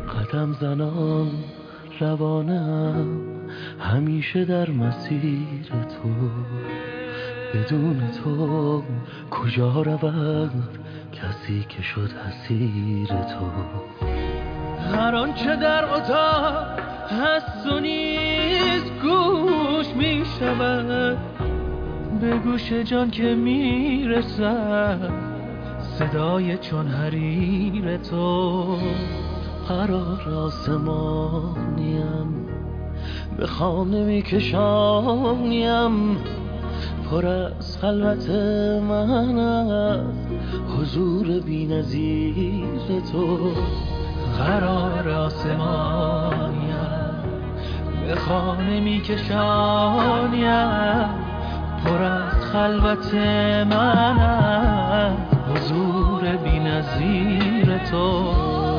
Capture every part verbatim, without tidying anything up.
قدم زنان روانم همیشه در مسیر تو، بدون تو کجا رود کسی که شد اسیر تو. هر آنچه در اتاق هست و نیست گوش می شود، به گوش جان که می رسد صدای چون حریر تو. قرار آسمانیم به خانه می کشانیم، پر از خلوت من است حضور بی نظیر تو. قرار آسمانیم به خانه می کشانیم، پر از خلوت من است حضور بی نظیر تو.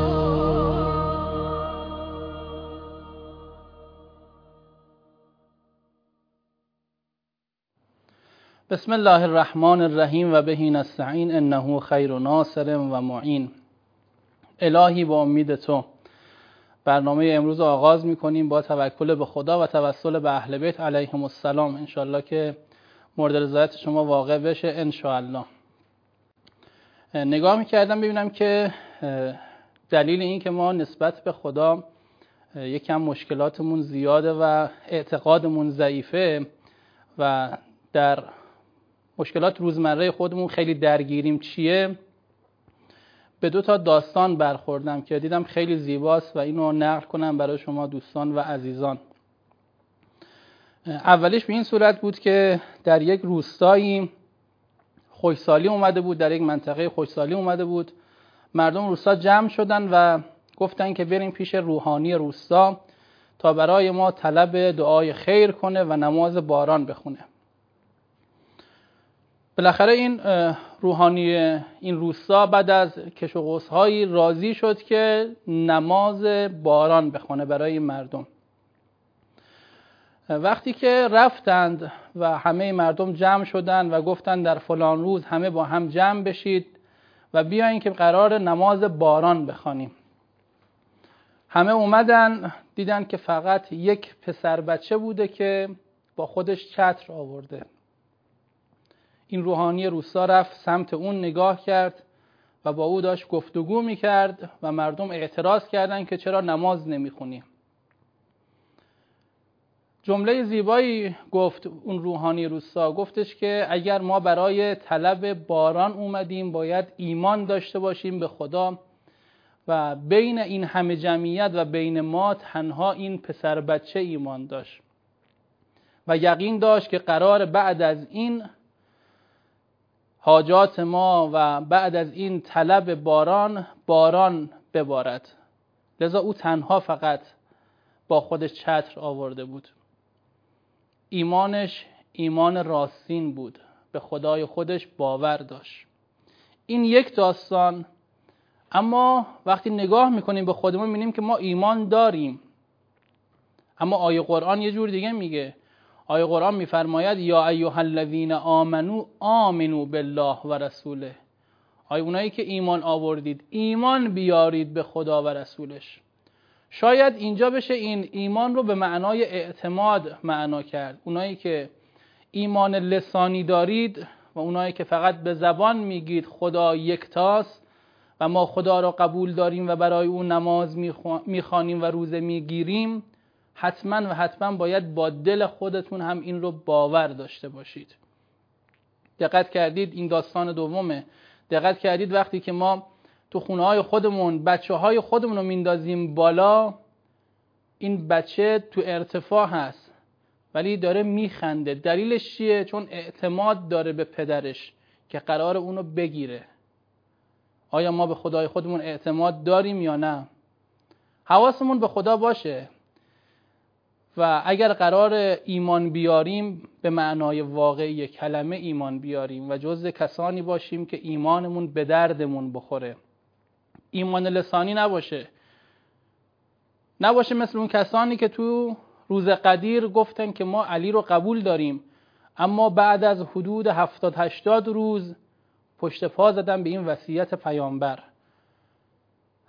بسم الله الرحمن الرحیم و بهی نستعین انه خیر ناصر و معین. الهی با امید تو برنامه امروز آغاز میکنیم با توکل به خدا و توسل به اهل بیت علیهم السلام. انشالله که مورد رضایت شما واقع بشه انشالله. نگاه میکردم ببینم که دلیل این که ما نسبت به خدا یکم مشکلاتمون زیاده و اعتقادمون ضعیفه و در مشکلات روزمره خودمون خیلی درگیریم چیه، به دو تا داستان برخوردم که دیدم خیلی زیباست و اینو نقل کنم برای شما دوستان و عزیزان. اولیش به این صورت بود که در یک روستایی خوشسالی اومده بود، در یک منطقه خوشسالی اومده بود. مردم روستا جمع شدن و گفتن که بریم پیش روحانی روستا تا برای ما طلب دعای خیر کنه و نماز باران بخونه. بالاخره این روحانی این روستا بعد از کش و قوس‌هایی راضی شد که نماز باران بخونه برای مردم. وقتی که رفتند و همه مردم جمع شدند و گفتند در فلان روز همه با هم جمع بشید و بیاین که قرار نماز باران بخوانیم، همه اومدن دیدن که فقط یک پسر بچه بوده که با خودش چتر آورده. این روحانی روستا رفت سمت اون نگاه کرد و با او داشت گفتگو میکرد و مردم اعتراض کردند که چرا نماز نمیخونی. جمله زیبایی گفت اون روحانی روستا، گفتش که اگر ما برای طلب باران اومدیم باید ایمان داشته باشیم به خدا و بین این همه جمعیت و بین ما تنها این پسر بچه ایمان داشت و یقین داشت که قرار بعد از این حاجات ما و بعد از این طلب باران باران ببارد. لذا او تنها فقط با خودش چتر آورده بود. ایمانش ایمان راستین بود، به خدای خودش باور داشت. این یک داستان. اما وقتی نگاه میکنیم به خودمون میبینیم که ما ایمان داریم، اما آیه قرآن یه جور دیگه میگه. آیه قرآن میفرماید یا ایها الذین آمنو آمنو بالله و رسوله. آیه اونایی که ایمان آوردید ایمان بیارید به خدا و رسولش. شاید اینجا بشه این ایمان رو به معنای اعتماد معنا کرد. اونایی که ایمان لسانی دارید و اونایی که فقط به زبان میگید خدا یکتاست و ما خدا را قبول داریم و برای اون نماز میخوانیم و روزه میگیریم، حتما و حتما باید با دل خودتون هم این رو باور داشته باشید. دقت کردید این داستان دومه. دقت کردید وقتی که ما تو خونه های خودمون بچه های خودمون رو میندازیم بالا، این بچه تو ارتفاع هست ولی داره میخنده. دلیلش چیه؟ چون اعتماد داره به پدرش که قرار اونو بگیره. آیا ما به خدای خودمون اعتماد داریم یا نه؟ حواسمون به خدا باشه و اگر قرار ایمان بیاریم به معنای واقعی کلمه ایمان بیاریم و جزء کسانی باشیم که ایمانمون به دردمون بخوره. ایمان لسانی نباشه. نباشه مثل اون کسانی که تو روز قدیر گفتن که ما علی رو قبول داریم اما بعد از حدود هفتاد هشتاد روز پشت پا زدن به این وصیت پیامبر.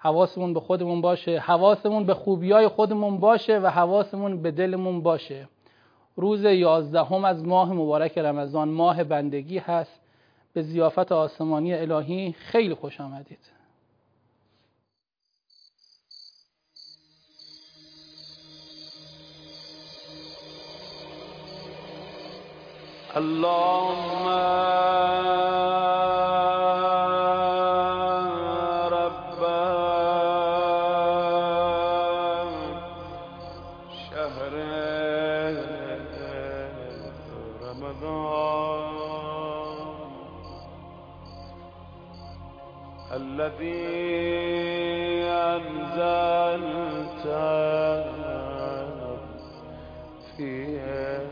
حواسمون به خودمون باشه، حواسمون به خوبیای خودمون باشه و حواسمون به دلمون باشه. روز یازدهم از ماه مبارک رمضان، ماه بندگی هست. به ضیافت آسمانی الهی خیلی خوش آمدید. اللهم رب شهر رمضان الذي أنزلت فيه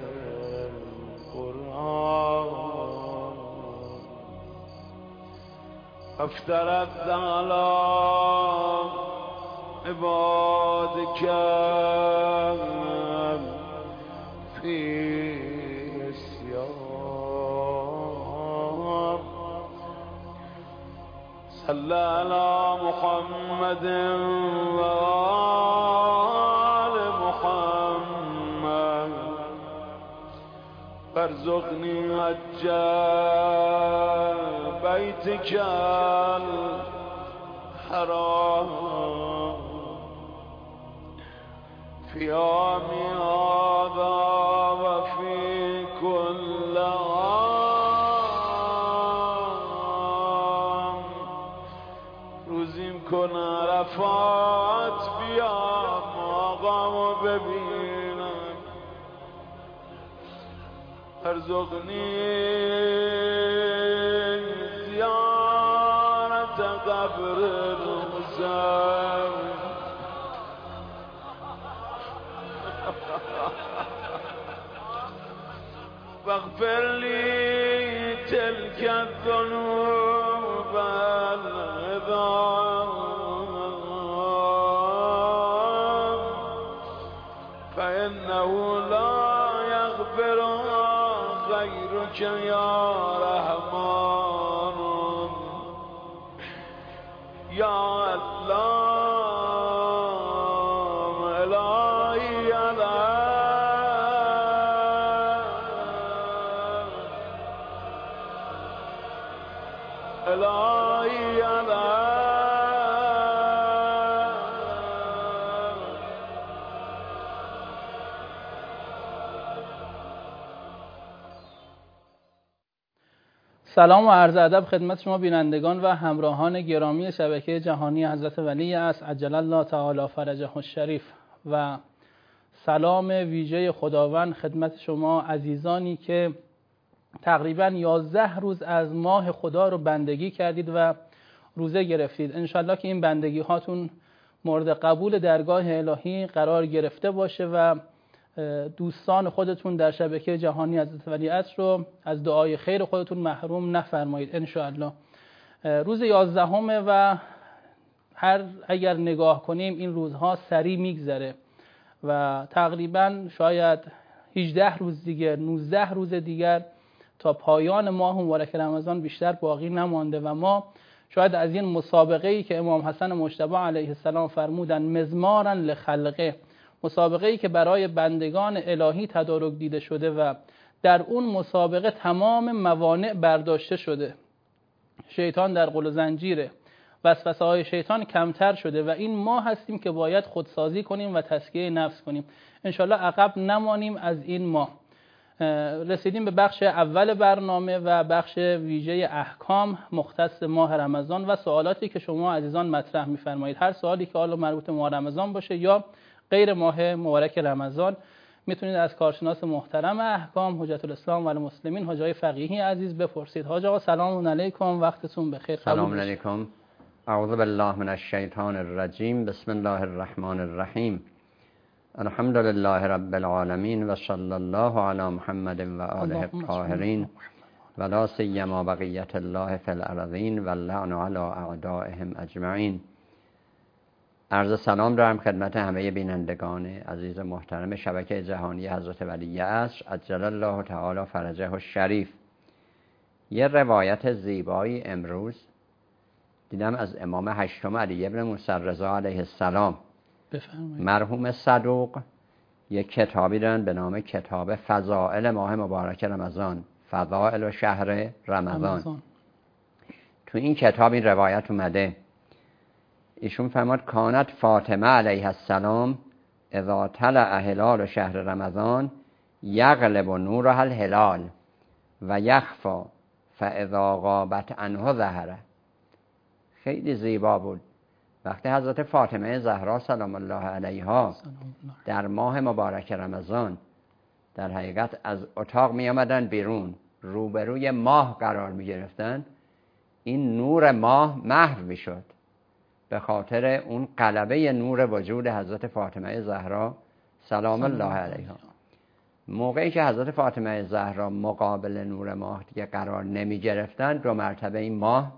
افترضت على عبادك في الصيام صلى على محمد وآل محمد وارزقني حج بيتك الحرام في عامي هذا وفي كل عام روزیم کن عرفات بیام آقامو ببینم ارزقنی قبر الحسين واغفر لي تلك الذنوب العظام فإنه لا يغفرها غيرك يا رحمن يا الله إلهي يا إلهي يا سلام و عرض ادب خدمت شما بینندگان و همراهان گرامی شبکه جهانی حضرت ولی عصر عجل الله تعالی فرجه الشریف و سلام ویژه خداوند خدمت شما عزیزانی که تقریباً یازده روز از ماه خدا رو بندگی کردید و روزه گرفتید. انشالله که این بندگی هاتون مورد قبول درگاه الهی قرار گرفته باشه و دوستان خودتون در شبکه جهانی حضرت ولی عصر رو از دعای خیر خودتون محروم نفرمایید انشاءالله. روز یازدهمه و هر اگر نگاه کنیم این روزها سریع میگذره و تقریبا شاید هجده روز دیگر، نوزده روز دیگر تا پایان ماه مبارک رمضان بیشتر باقی نمانده و ما شاید از این مسابقه‌ای که امام حسن مجتبی علیه السلام فرمودن مزمارا لخلقه، مسابقه‌ای که برای بندگان الهی تدارک دیده شده و در اون مسابقه تمام موانع برداشته شده، شیطان در قل و زنجیره، وسوسه‌های شیطان کمتر شده و این ما هستیم که باید خودسازی کنیم و تزکیه نفس کنیم. انشالله عقب نمانیم از این ماه. رسیدیم به بخش اول برنامه و بخش ویژه احکام مختص ماه رمضان و سوالاتی که شما عزیزان مطرح می‌فرمایید. هر سوالی که حالا مربوط به ماه رمضان باشه یا غیر ماه مبارک رمضان میتونید از کارشناس محترم احکام حجت الاسلام و المسلمین حاج آقای فقیهی عزیز بپرسید. حاج آقا سلام علیکم، وقتتون بخیر. سلام علیکم. اعوذ بالله من الشیطان الرجیم. بسم الله الرحمن الرحیم. الحمد لله رب العالمین و صلی الله علی محمد و آله الطاهرین و لا سیما بقیت الله فی الارضین و اللعن علی اعدائهم اجمعین. عرض سلام دارم خدمت همه بینندگان عزیز محترم شبکه جهانی حضرت ولی عصر عجل الله تعالی فرجه الشریف. یه روایت زیبایی امروز دیدم از امام هشتم علی ابن موسی رضا علیه السلام بفرمایید. مرحوم صدوق یک کتابی دارن به نام کتاب فضائل ماه مبارک رمضان، فضائل و شهر رمضان, رمضان. تو این کتاب این روایت اومده، ایشون فرماد کانت فاطمه علیه السلام اذا طلع هلال شهر رمضان یغلب نورها الهلال و یخفا فاذا غابت عنه ظهره. خیلی زیبا بود. وقتی حضرت فاطمه زهرا سلام الله علیها در ماه مبارک رمضان در حقیقت از اتاق می آمدن بیرون، روبروی ماه قرار می گرفتن، این نور ماه محو می شد به خاطر اون غلبه نور وجود حضرت فاطمه زهرا سلام الله علیها. موقعی که حضرت فاطمه زهرا مقابل نور ماه دیگه قرار نمی گرفتن، دو مرتبه این ماه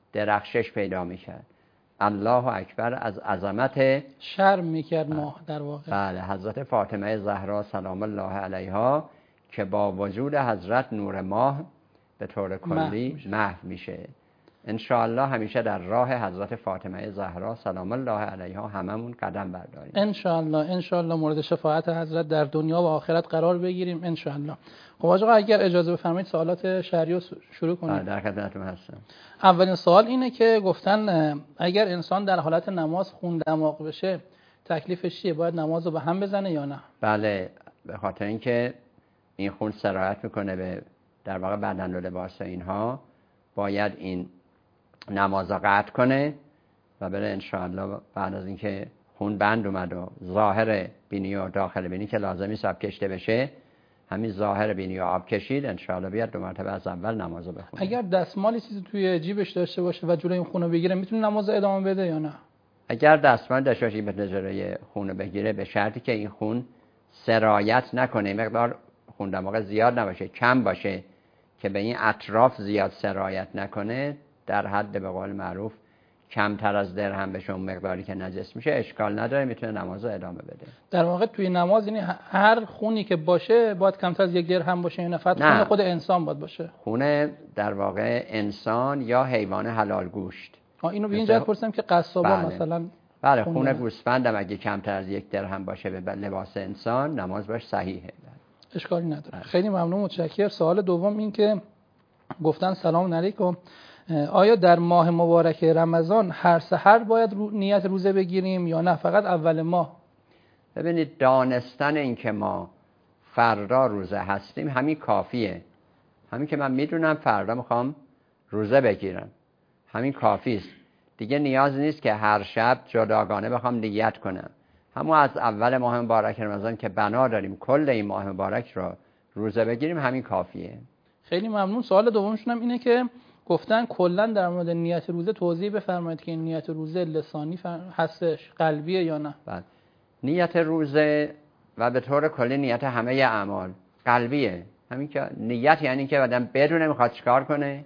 درخشش پیدا می کرد. الله اکبر، از عظمت شرم میکرد ماه در واقع. بله، حضرت فاطمه زهرا سلام الله علیها که با وجود حضرت نور ماه به طور کلی محو میشه. انشاءالله همیشه در راه حضرت فاطمه زهرا سلام الله علیها هممون قدم برداریم. انشاءالله انشاءالله مورد شفاعت حضرت در دنیا و آخرت قرار بگیریم انشاءالله. خب آقا اگر اجازه بفرمایید سوالات شرعی رو شروع کنیم. در خدمتتون هستم. اولین سوال اینه که گفتن اگر انسان در حالت نماز خون دماغ بشه تکلیفش چیه؟ باید نماز رو به هم بزنه یا نه؟ بله، به خاطر اینکه این خون سرایت میکنه به در واقع بدن و لباس اینها، باید این نماز رو قطع کنه و بره انشاءالله بعد از اینکه خون بند اومد و ظاهر بینی و داخل بینی که لازمی آب کشته بشه، همین ظاهر بینی و آب کشید، انشاءالله بیاد دو مرتبه از اول نماز رو بخونه. اگر دستمالی چیزی توی جیبش داشته باشه و جلوی این خون رو بگیره میتونه نماز ادامه بده یا نه؟ اگر دستمال داشته باشه به جلوی خون رو بگیره، به شرطی که این خون سرایت نکنه، مقدار خون دماغ زیاد نباشه، کم باشه که به این اطراف زیاد سرایت نکنه، در حد به قول معروف کمتر از درهم بشه اون مقداری که نجس میشه، اشکال نداره، میتونه نماز رو ادامه بده. در واقع توی نماز یعنی هر خونی که باشه باید کمتر از یک درهم باشه، یا فقط خون خود انسان باید باشه؟ خون در واقع انسان یا حیوان حلال گوشت. آ اینو به این جهت پرسیدم که قصابا بله. مثلا بله، خون, خون گوسفند هم اگه کمتر از یک درهم باشه به لباس انسان، نماز باش صحیحه. اشکالی نداره. بله. خیلی ممنون، متشکرم. سوال دوم این که گفتن سلام علیکم، آیا در ماه مبارک رمضان هر سحر باید رو نیت روزه بگیریم یا نه فقط اول ماه؟ ببینید، دانستن این که ما فردا روزه هستیم همین کافیه. همین که من میدونم فردا میخوام روزه بگیرم، همین کافی است. دیگه نیاز نیست که هر شب جداگانه بخوام نیت کنم. همون از اول ماه مبارک رمضان که بنا داریم کل این ماه مبارک رو روزه بگیریم همین کافیه. خیلی ممنون. سوال دومشون هم اینه که گفتن کلا در مورد نیت روزه توضیح بفرمایید که این نیت روزه لسانی هستش، قلبیه یا نه؟ بله، نیت روزه و به طور کلی نیت همه اعمال قلبیه. همین که نیت یعنی که آدم بدونه میخواد چیکار کنه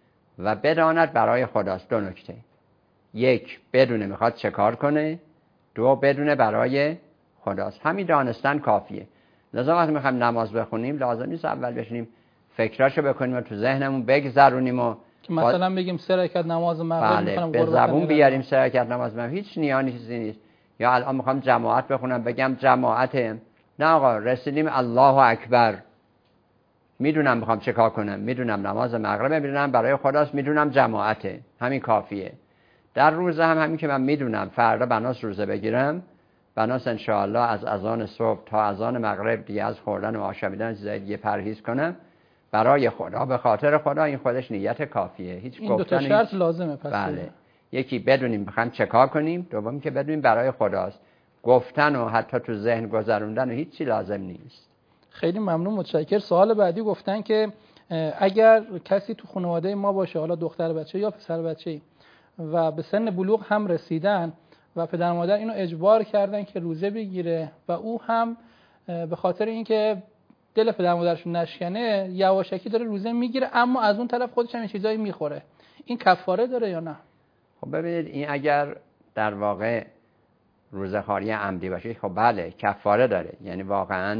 و بداند برای خداست. دو نکته: یک، بدونه میخواد چه کار کنه، دو، بدونه برای خداست. همین دانستن کافیه. لذا وقتی میخوایم نماز بخونیم لازم نیست اول بشینیم فکراشو بکنیم و تو ذهنمون بگذرونیم و مثلا بگیم سه رکعت نماز مغرب میخونم به زبون بیاریم سه رکعت نماز مغرب. هیچ نیازی چیزی نیست. یا الان میخوام جماعت بخونم بگم جماعته، نه آقا، رسیدیم الله اکبر، میدونم میخوام چه کار کنم، میدونم نماز مغرب، میدونم برای خداست، میدونم جماعته، همین کافیه. در روزه هم همین که من میدونم فردا بناس روزه بگیرم، بناس انشاءالله از اذان صبح تا اذان مغرب دیگه از خوردن و آشامیدن چیزای دیگه پرهیز کنم برای خدا، به خاطر خدا. این خودش نیت کافیه. هیچ این دو تا شرط لازمه. پس بله، یکی بدونیم میخوایم چه کار کنیم، دوم که بدونیم برای خداست. گفتن و حتی تو ذهن گذروندن و هیچی لازم نیست. خیلی ممنون، متشکرم. سوال بعدی گفتن که اگر کسی تو خانواده ما باشه، حالا دختر بچه یا پسر بچه، و به سن بلوغ هم رسیدن و پدر مادر اینو اجبار کردن که روزه بگیره و او هم به خاطر اینکه دل پدر مادرشون نشکنه یواشکی داره روزه میگیره، اما از اون طرف خودش هم این چیزایی میخوره، این کفاره داره یا نه؟ خب ببینید، این اگر در واقع روزه خواری عمدی باشه، خب بله کفاره داره. یعنی واقعا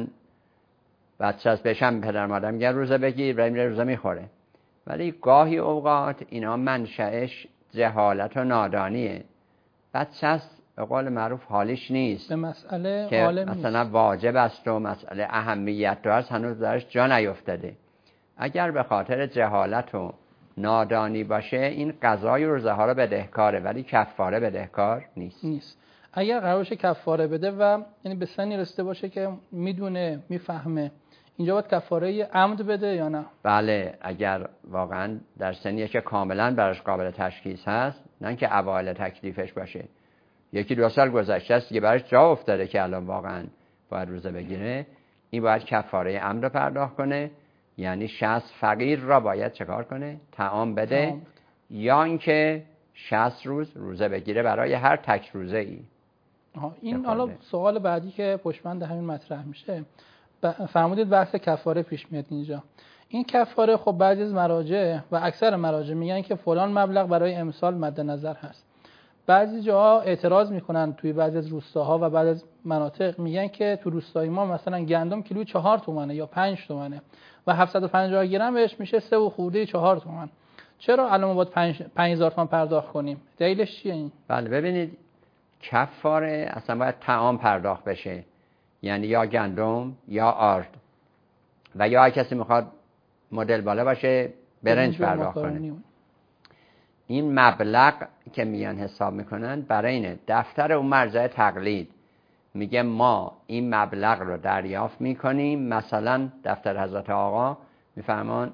بچه از بشم پدر مادر میگن روزه بگیر و میره روزه میخوره. ولی گاهی اوقات اینا منشأش جهالت و نادانیه. بچه هست به قول معروف حالیش نیست به مسئله که عالم مثلا نیست. واجب است و مسئله اهمیت داره، هنوز درش جا نیفتاده. اگر به خاطر جهالت و نادانی باشه این قضای روزه ها رو بدهکاره، ولی کفاره بدهکار نیست. نیست. اگر قرار باشه کفاره بده و یعنی به سنی رسیده باشه که میدونه میفهمه، اینجا باید کفاره عمد بده یا نه؟ بله، اگر واقعا در سنیه که کاملا براش قابل تشخیص هست، نه که اوایل تکلیفش باشه، یکی دو سال گذشته است دیگه براش جا افتاده که الان واقعا باید روزه بگیره، این باید کفاره عمد رو پرداخت کنه. یعنی شصت فقیر را باید چکار کنه؟ طعام بده, طعام بده. یا اینکه شصت روز روزه بگیره برای هر تک روزه ای. این حالا سوال بعدی که پشتبند همین مطرح میشه، فرمودید بحث کفاره پیش میاد اینجا. این کفاره خب بعضی از مراجع و اکثر مراجع میگن که فلان مبلغ برای امسال مد نظر هست. بعضی جاها اعتراض میکنن، توی بعضی از روستاها و بعضی از مناطق میگن که تو روستای ما مثلا گندم کیلو چهار تومنه یا پنج تومنه و هفتصد و پنجاه گرم بهش میشه سه و خورده چهار تومن. چرا الان ما باید پنج هزار تومن پرداخت کنیم؟ دلیلش چیه این؟ بله ببینید، کفاره اصلا باید طعام پرداخت بشه، یعنی یا گندم یا آرد، و یا کسی میخواد مدل بالا باشه برنج پرداخت کنه. این مبلغ که میان حساب میکنن برای اینه دفتر اون مرجع تقلید میگه ما این مبلغ رو دریافت میکنیم. مثلا دفتر حضرت آقا میفرمان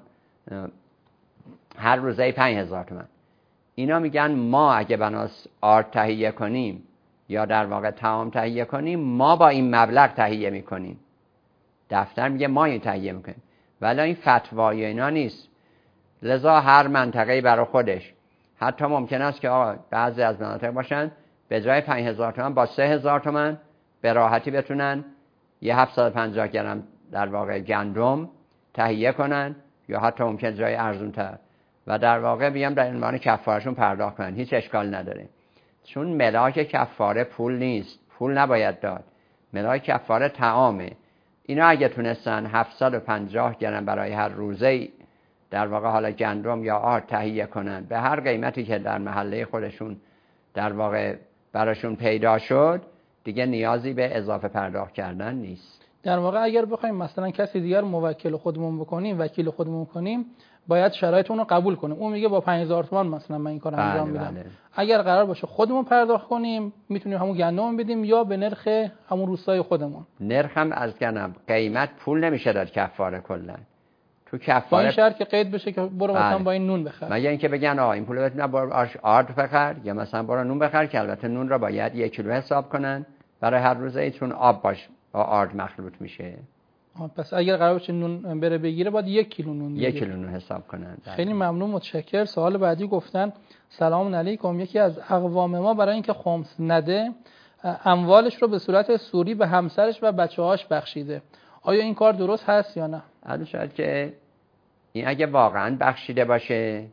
هر روزه پنج هزار تومن. اینا میگن ما اگه بناس آرد تهیه کنیم یا در واقع طعام تهیه کنیم، ما با این مبلغ تهیه میکنیم. دفتر میگه ما این تهیه میکنیم، ولی این فتوای اینا نیست. لذا هر منطقه‌ای برای خودش، حتی ممکن است که آقا بعضی از مناطق باشن به جای پنج هزار تومن با سه هزار تومن به راحتی بتونن یه هفتصد و پنجاه گرم در واقع گندم تهیه کنن، یا حتی ممکن جای ارزونتر، و در واقع بیان در عنوان کفارشون پرداخت کنن. هیچ اشکال نداره، چون ملاک کفاره پول نیست، پول نباید داد. ملاک کفاره طعامه. اینا اگه تونستن هفتصد و پنجاه گرم برای هر روزه در واقع حالا گندم یا آرد تهیه کنن به هر قیمتی که در محله خودشون در واقع براشون پیدا شد، دیگه نیازی به اضافه پرداخت کردن نیست. در واقع اگر بخوایم مثلا کسی دیگر موکل خودمون بکنیم، وکیل خودمون کنیم، باید شرایط اون رو قبول کنیم. اون میگه با پنج هزار تومان مثلا من این کارو انجام میدم. بله. اگر قرار باشه خودمون پرداخت کنیم، میتونیم همون گندم بدیم یا به نرخ همون روستای خودمون. نرخ هم از گندم قیمت پول نمیشه داد کفاره کلا. تو با کفاره این شرط که قید بشه که برو مثلا با این نون بخر. مگه اینکه بگن آ این پولو بتونی برو آرد بخر، یا مثلا برو نون بخر، که البته نون رو باید یک کیلو حساب کنن برای هر روزه، چون آب باش با آرد مخلوط میشه. پس اگر قرار باشه نون بره بگیره باید یک کیلو نون بگیره. یک کیلو نون حساب کنن. خیلی ممنون، متشکر. سوال بعدی گفتن سلام علیکم، یکی از اقوام ما برای اینکه خمس نده اموالش رو به صورت سوری به همسرش و بچه‌هاش بخشیده. آیا این کار درست هست یا نه؟ البته شاید که این اگه واقعا بخشیده باشه،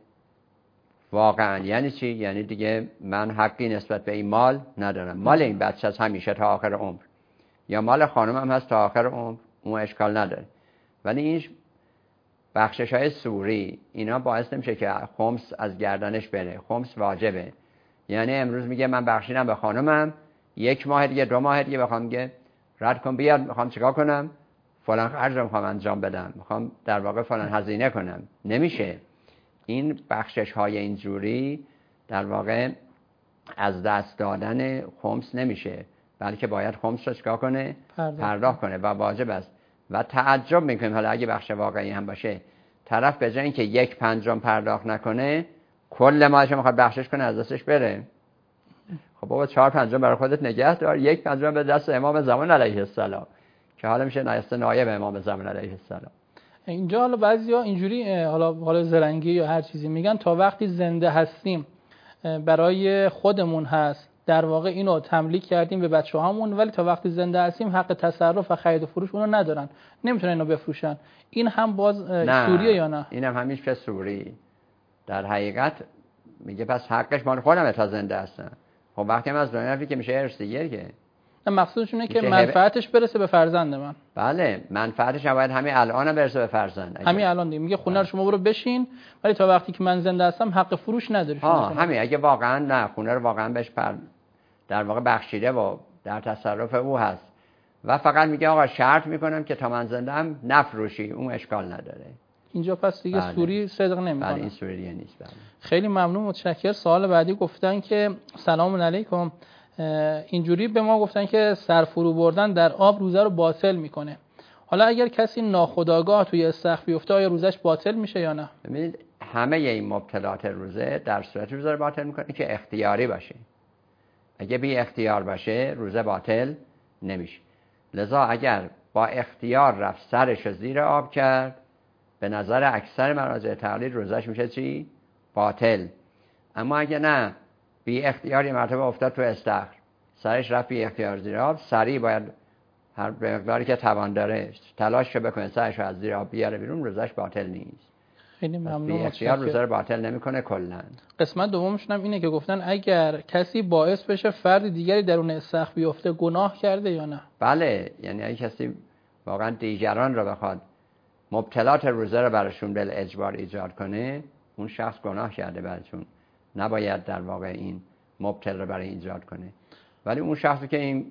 واقعا یعنی چی؟ یعنی دیگه من حقی نسبت به این مال ندارم، مال این بچه از همیشه تا آخر عمر، یا مال خانم هم هست تا آخر عمر، اون اشکال نداره. ولی این بخشش های سوری اینا باعث نمیشه که خمس از گردنش بره. خمس واجبه. یعنی امروز میگه من بخشیدم به خانمم، یک ماه دیگه دو ماه دیگه بخوام میگه رد کن بیاد، میخوام چیکار کنم، فلان خرج رو میخوام انجام بدم، میخوام در واقع فلان هزینه کنم، نمیشه. این بخشش های اینجوری در واقع از دست دادن خمس نمیشه، بلکه باید خمس رو چیکار کنه؟ پرداخت, پرداخت کنه و واجب است. و تعجب میکنیم حالا اگه بخش واقعی هم باشه، طرف به جای اینکه یک پنجم پرداخت نکنه کل مالش میخواد بخشش کنه از دستش بره. خب بابا چهار پنجم برای خودت نگه دار، یک پنجم به دست امام زمان علیه السلام که حالا میشه نایسته نایب امام زمان علیه السلام. اینجا حالا بعضیا اینجوری حالا حالا زرنگی یا هر چیزی میگن تا وقتی زنده هستیم برای خودمون هست، در واقع اینو تملیک کردیم به بچه‌هامون، ولی تا وقتی زنده هستیم حق تصرف و خرید و فروش اونو ندارن، نمیتونن اینو بفروشن. این هم باز سوریه یا نه؟ اینم هم همیشه سوری. در حقیقت میگه پس حقش مال خودمه تا زنده هستم. خب وقتی هم از دنیا رفتی که میشه ارث دیگه که نه مقصودش اینه که منفعتش برسه به فرزند من. بله منفعتش باید همین الان برسه به فرزند. همین الان دیگه میگه خونه رو شما برو بشین، ولی تا وقتی که من زنده هستم حق فروش نداری. ها همین اگه واقعا نه خونه رو واقعا بهش پر در واقع بخشیده و در تصرف او هست و فقط میگه آقا شرط میکنم که تا من زنده ام نفروشی، اون اشکال نداره. اینجا پس دیگه بله. سوری صدق نمیکنه. بله این سوریه نیست. بله. خیلی ممنون، متشکرم. سوال بعدی گفتن که سلام علیکم، اینجوری به ما گفتن که سر فرو بردن در آب روزه رو باطل میکنه. حالا اگر کسی ناخودآگاه توی استخر بیفته آیا روزش باطل میشه یا نه؟ ببینید همه این مبتلات روزه در صورت روزه رو باطل میکنه که اختیاری باشه. اگه بی اختیار باشه روزه باطل نمیشه. لذا اگر با اختیار رفت سرش زیر آب کرد، به نظر اکثر مراجع تقلید روزش میشه چی؟ باطل. اما اگه نه بی اختیاری مرتبه افتاد تو استخر، سرش رفت بی اختیار زیر آب، سریع باید هر به مقداری که توان داره تلاش بکنه سرش رو از زیر آب بیاره بیرون، روزش باطل نیست. خیلی ممنون. بی اختیار روزه رو باطل نمیکنه کلا. قسمت دومشون هم اینه که گفتن اگر کسی باعث بشه فرد دیگری درون استخر بیفته گناه کرده یا نه؟ بله، یعنی اگه کسی واقعا دیگران رو بخواد مبتلات روزه رو براشون بل اجبار ایجاد کنه، اون شخص گناه کرده براشون، نباید در واقع این مبتل رو برای ایجاد کنه. ولی اون شخصی که این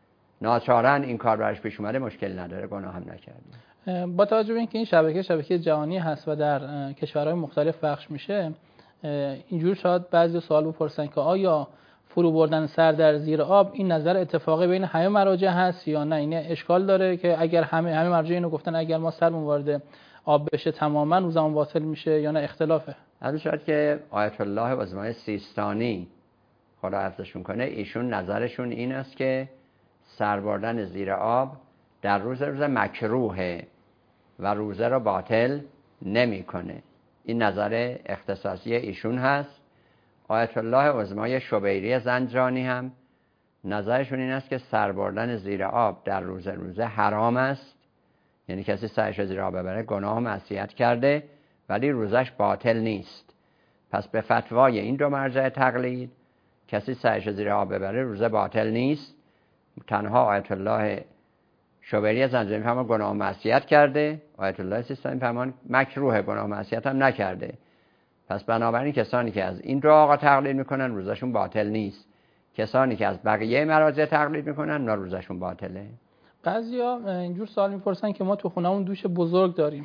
ناچارن این کار براش پیش اومده مشکل نداره، گناه هم نکرده. با توجه به اینکه این شبکه شبکه جهانی هست و در کشورهای مختلف پخش میشه، اینجور شاید بعضی سوال بپرسن که آیا فرو بردن سر در زیر آب این نظر اتفاقی بین همه مراجع هست یا نه؟ این اشکال داره که اگر همه همه مراجع اینو گفتن اگر ما سرمون وارد آب بشه تماما روزمون باطل میشه یا نه اختلافه؟ البته شاید که آیت الله عظمای سیستانی خدا حفظشون کنه، ایشون نظرشون این است که سر بردن زیر آب در روز روز مکروهه و روزه رو باطل نمیکنه. این نظر اختصاصی ایشون هست. آیت الله عظمای شبیری زنجانی هم نظرشون این است که سر بردن زیر آب در روز روزه حرام است، یعنی کسی سرش زیر آب ببره گناه و معصیت کرده ولی روزش باطل نیست. پس به فتوای این دو مرجع تقلید کسی سرش زیر آب ببره روزه باطل نیست. تنها آیت الله شبیری زنجانی میفهمن گناه و معصیت کرده، آیت الله سیستانی میفهمن مکروه، گناه و معصیت هم نکرده. پس بنابراین کسانی که از این دو آقا تقلید میکنن روزشون باطل نیست، کسانی که از بقیه مراجع تقلید میکنن نه روزشون باطله. بعضیا اینجور سوال میپرسن که ما تو خونمون دوش بزرگ داریم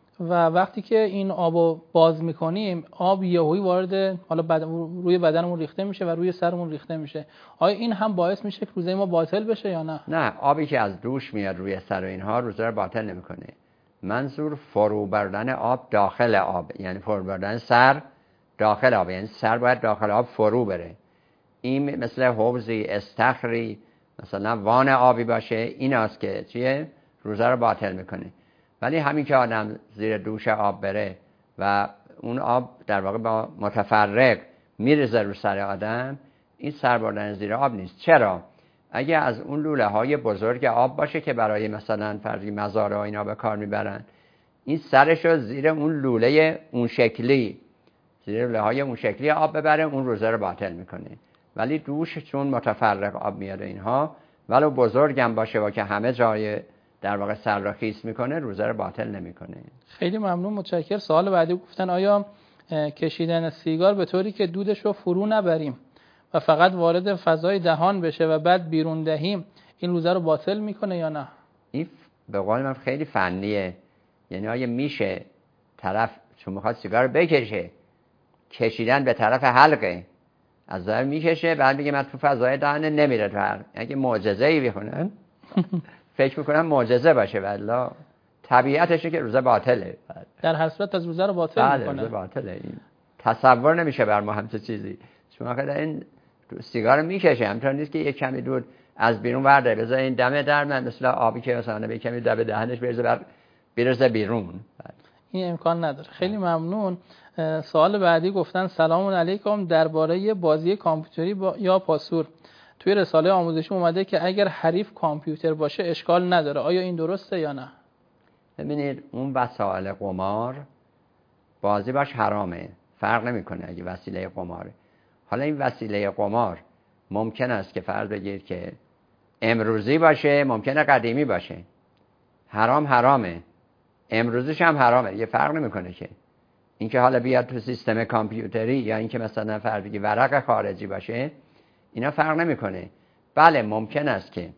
و وقتی که این آبو باز میکنیم آب یهویی وارد حالا بد... روی بدنمون ریخته میشه و روی سرمون ریخته میشه، آیا این هم باعث میشه که روزه ما باطل بشه یا نه؟ نه، آبی که از دوش میاد روی سر و اینها روزه رو باطل نمیکنه. منظور فرو بردن آب داخل آب، یعنی فرو بردن سر داخل آب، یعنی سر باید داخل آب فرو بره. این مثل حوضی، استخری، مثلا وان آبی باشه، این است که چیه روزه رو باطل میکنه. ولی همین که آدم زیر دوش آب بره و اون آب در واقع با متفرق میرزه رو سر آدم، این سر بردن زیر آب نیست. چرا؟ اگه از اون لوله های بزرگ آب باشه که برای مثلا فرضی مزاره و اینا به کار میبرن، این سرشو زیر اون لوله اون شکلی زیر لوله های اون شکلی آب ببره، اون روزه رو باطل میکنه. ولی دوش چون متفرق آب میاد اینها، ولو بزرگم باشه و که همه جای در واقع سر را خیس میکنه، روزه رو باطل نمیکنه. خیلی ممنون، متشکرم. سوال بعدی گفتن آیا کشیدن سیگار به طوری که دودش رو فرو نبریم و فقط وارد فضای دهان بشه و بعد بیرون دهیم این روزه رو باطل میکنه یا نه؟ این به قول من خیلی فنیه. یعنی آیا میشه طرف چون میخواد سیگار رو بکشه کشیدن به طرف حلقه از ظاهر میکشه بعد میگه من تو فضای دهان نمیره تو حلق؟ اگه معجزه‌ای بخونن فکر میکنم معجزه باشه، والله طبیعتشه که روزه باطله. در هر صورت از روزه رو باطل بله میکنه. روزه باطله. این تصور نمیشه بر ما همچین چیزی. شما خیلی این سیگار میکشه همینطور نیست که یک کمی دود از بیرون ورده بذار این دمه در من مثل آبی که مثلا به کمی دبه دهنش بریزه بر بریزه بیرون. این امکان نداره. خیلی ممنون. سوال بعدی گفتن سلام علیکم، درباره بازی کامپیوتری با... یا پاسور توی رساله آموزشی اومده که اگر حریف کامپیوتر باشه اشکال نداره، آیا این درسته یا نه؟ ببینید اون وسایل قمار بازی باش حرامه، فرق نمیکنه اگه وسیله قماره. حالا این وسیله قمار ممکن است که فرض بگیرید که امروزی باشه، ممکنه قدیمی باشه. حرام حرامه، امروزیش هم حرامه، یه فرق نمیکنه که اینکه حالا بیاد تو سیستم کامپیوتری یا اینکه مثلا فرض بگی ورق خارجی باشه، اینا فرق نمیکنه. بله ممکن است که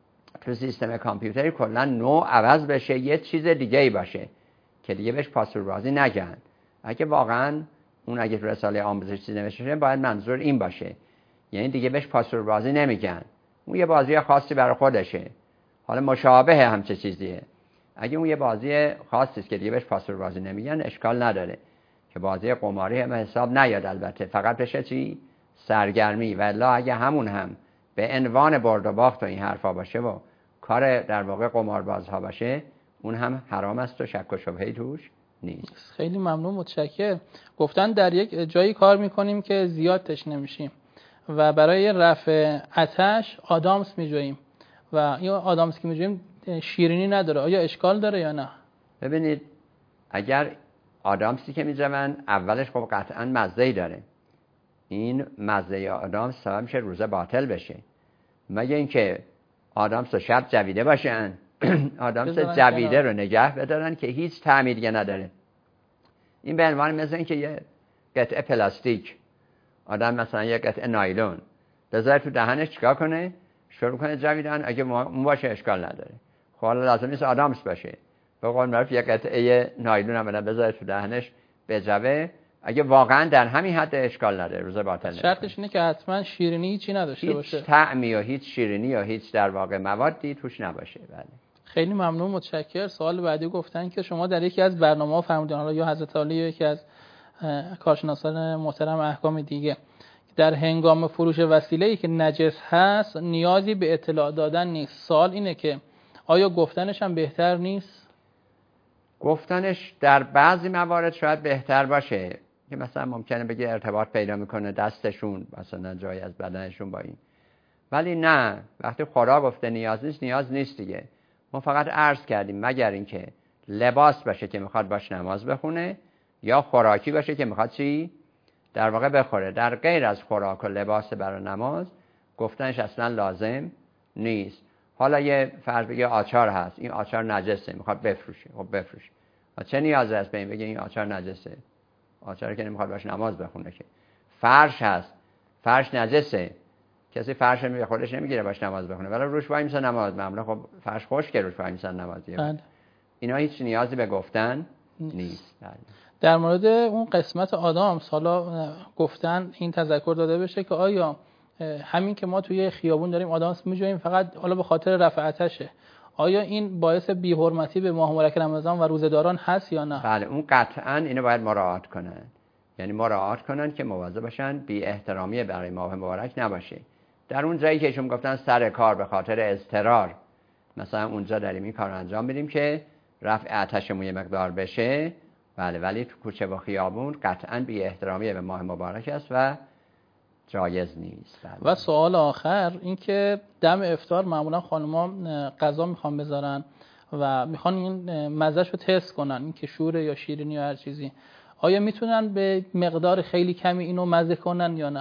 تو سیستم کامپیوتری کلا نوع عوض بشه، یه چیز دیگه ای باشه که دیگه بهش پاسوربازی نگن. اگه واقعا اون اگه تو رساله آموزش چیزی نوشته شده باید منظور این باشه، یعنی دیگه بهش پاسوربازی نمیگن، اون یه بازی خاصی برای خودشه، حالا مشابه همچه چیزیه. اگه اون یه بازی خاصی است که دیگه بهش پاسوربازی نمیگن اشکال نداره که بازی قماری هم حساب نیاد، البته فقط بشه چی؟ سرگرمی. والا اگه همون هم به عنوان برد و باخت و این حرفا باشه و کار در واقع قماربازها باشه، اون هم حرام است و شک و شبهه‌ای توش نیست. خیلی ممنون، متشکرم. گفتن در یک جایی کار میکنیم که زیاد تشنه نمیشیم و برای رفع آتش آدامس میجوییم و این آدامس که میجوییم شیرینی نداره، آیا اشکال داره یا نه؟ ببینید اگر آدامسی که میجوین اولش خب قطعا مزه‌ای داره، این مزه آدامس سبب میشه روزه باطل بشه، مگه اینکه آدامس رو شب جویده باشن آدامس جویده رو نگه بدارن که هیچ طعمی دیگه نداره. این به عنوان مثل اینکه یه قطعه پلاستیک آدم مثلا یه قطعه نایلون بذاره تو دهنش، چیکار کنه؟ شروع کنه جویدن. اگه اون باشه اشکال نداره، خب حالا لازم نیست آدامس باشه، به قول معروف یه قطعه نایلون هم بذاره تو دهنش بجوه، اگه واقعا در همین حد اشکال نداره، روزه باطل نمیشه. شرطش اینه که حتما شیرینی هیچی نداشته هیچ باشه، هیچ طعمی و هیچ شیرینی و هیچ در واقع موادی توش نباشه. بله خیلی ممنون، متشکر. سوال بعدی گفتن که شما در یکی از برنامه‌ها فرمودین، حالا یا حضرت علی یا یکی از کارشناسان محترم احکام دیگه، در هنگام فروش وسیله‌ای که نجس هست نیازی به اطلاع دادن نیست. سوال اینه که آیا گفتنش هم بهتر نیست؟ گفتنش در بعضی موارد شاید بهتر باشه که مثلا ممکنه بگه ارتباط پیدا میکنه دستشون مثلا جای از بدنشون با این، ولی نه، وقتی خدا گفته نیاز نیست، نیاز نیست دیگه. ما فقط عرض کردیم مگر اینکه لباس باشه که میخواد باش نماز بخونه یا خوراکی باشه که میخواد چی؟ در واقع بخوره. در غیر از خوراک و لباس برای نماز گفتنش اصلا لازم نیست. حالا یه فرض بگه آچار هست، این آچار نجسه میخواد بفروشه، خب بفروشه، چه نیازی هست به این بگه این آچار نجسه؟ آچاری که نمیخواد باش نماز بخونه که. فرش هست، فرش نجسه، کسی فرش رو خودش نمیگیره باش نماز بخونه، ولی روش وای میسه نماز، معمولا خب فرش خشک روش وای میسن نمازیه. بله. اینا هیچ نیازی به گفتن نیست, نیست. بله. در مورد اون قسمت آدامس حالا گفتن این تذکر داده بشه که آیا همین که ما توی خیابون داریم آدامس میجوییم فقط حالا به خاطر رفع آتشه، آیا این باعث بی‌حرمتی به ماه مبارک رمضان و روزه‌داران هست یا نه؟ بله اون قطعاً اینو باید مراعات کنن، یعنی مراعات کنن که مواظب باشن بی احترامی برای ماه مبارک نباشه. در اون جایی که شما گفتن سر کار به خاطر اضطرار مثلا اونجا داریم این کار انجام میدیم که رفع آتشمون یه مقدار بشه، بله، ولی تو کوچه و خیابون قطعاً بی احترامی به ماه مبارک است و جایز نیست. بله. و سوال آخر این که دم افطار معمولا خانوما غذا میخوان بذارن و میخوان این مزه‌شو رو تست کنن، این که شوره یا شیرینی یا هر چیزی، آیا میتونن به مقدار خیلی کمی اینو مزه کنن یا نه؟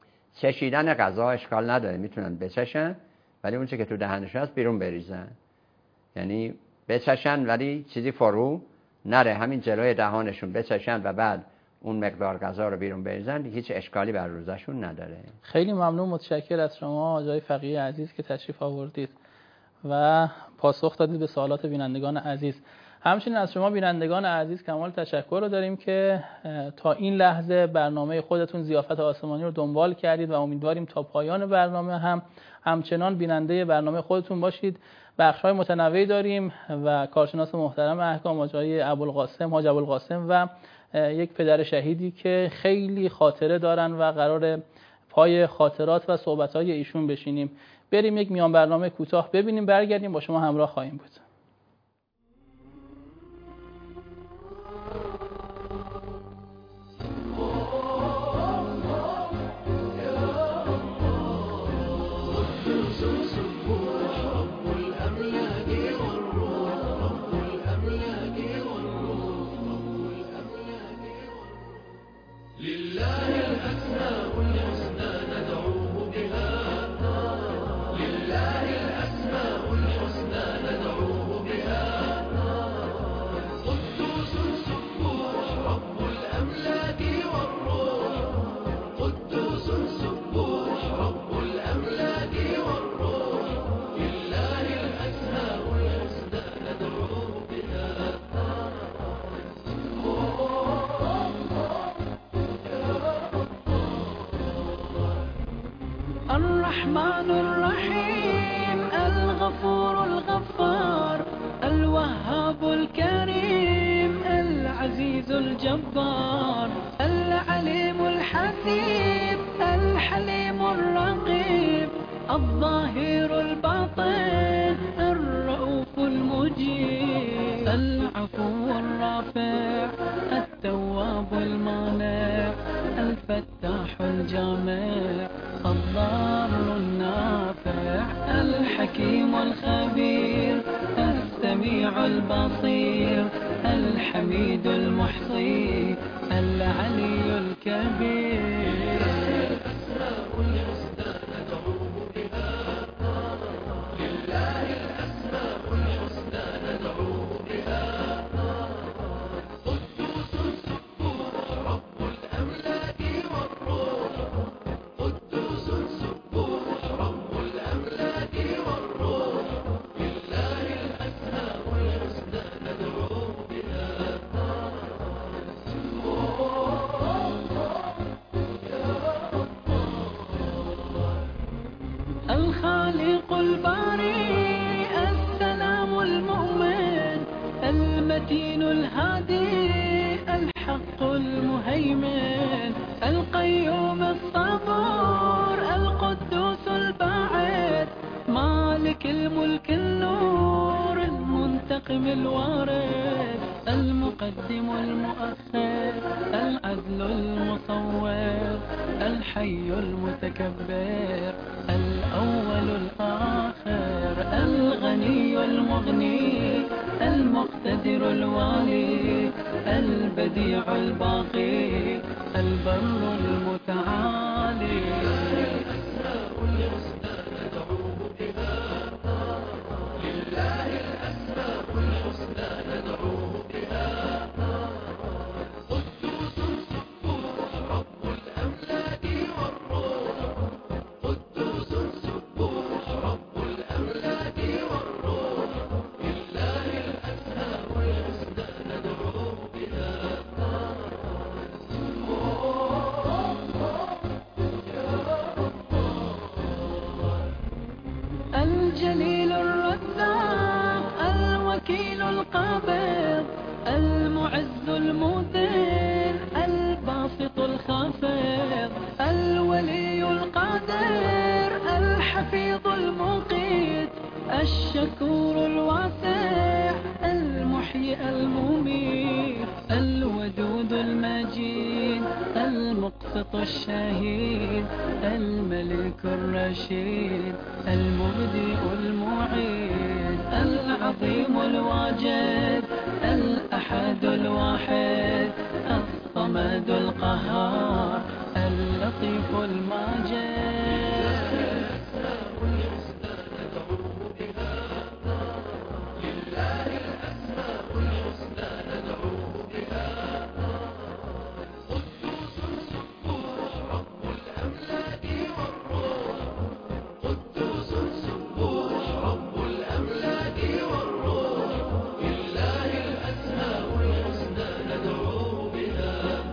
چشیدن غذا اشکال نداره، میتونن بچشن ولی اون چه که تو دهنشون هست بیرون بریزن، یعنی بچشن ولی چیزی فرو نره، همین جلوی دهانشون بچشن و بعد اون مقدار غذا رو بیرون بریزن، هیچ اشکالی بر روزشون نداره. خیلی ممنون، متشکر از شما آقای فقیه عزیز که تشریف آوردید و پاسخ دادید به سوالات بینندگان عزیز. همچنین از شما بینندگان عزیز کمال تشکر رو داریم که تا این لحظه برنامه خودتون ضیافت آسمانی رو دنبال کردید و امیدواریم تا پایان برنامه هم همچنان بیننده برنامه خودتون باشید. بخش‌های متنوعی داریم و کارشناس محترم احکام آقای ابوالقاسم حاج ابوالقاسم و یک پدر شهیدی که خیلی خاطره دارن و قرار پای خاطرات و صحبت‌های ایشون بشینیم. بریم یک میان برنامه کوتاه ببینیم، برگردیم با شما همراه خواهیم بود. لله الرحمن الرحيم الغفور الغفار الوهاب الكريم العزيز الجبار العليم الحسيب الحليم الرقيب الظاهر الباطن الرؤوف المجيب العفو الرافع التواب المانع الفتاح الجامع الضار النافع الحكيم الخبير السميع البصير الحميد المحصي العلي الكبير. الأسماء الحسنى ندعوه بها لله الأسماء الحسنى ندعوه بها قدوس سبوح رب الأملاك والروح قدوس سبوح رب الأملاك والروح لله الأسماء الحسنى ندعوه بها الخالق الباري السلام المؤمن المتين الهادي الحق المهيمن القيوم الصبور القدوس الباعث مالك الملك النور المنتقم الوارث المقدم المؤخر العدل المصور الحي المتكبر الأول الآخر الغني المغني المقتدر الوالي البديع الباقي البر المتعالي. الأسماء الحسنى ندعوه بها لله الأسماء الحسنى ندعوه بها قدوس سبوح رب الأملاك والروح قدوس سبوح رب الأملاك والروح لله الأسماء الحسنى ندعوه بها الجليل الرزاق الوكيل القابض المعز المذل الباسط الخافض الولي القادر الحفيظ المقيت الشكور الواسع المحيي المميت الودود المجيد المقسط الشهيد الملك الرشيد المبدئ المعيد العظيم الواجد الأحد الواحد الصمد القهار اللطيف الماجد. الأسماء الحسنى ندعوه بها لله الأسماء الحسنى ندعوه بها قدوس سبوح رب الأملاك والروح قدوس سبوح رب الأملاك والروح لله الأسماء الحسنى ندعوه بها.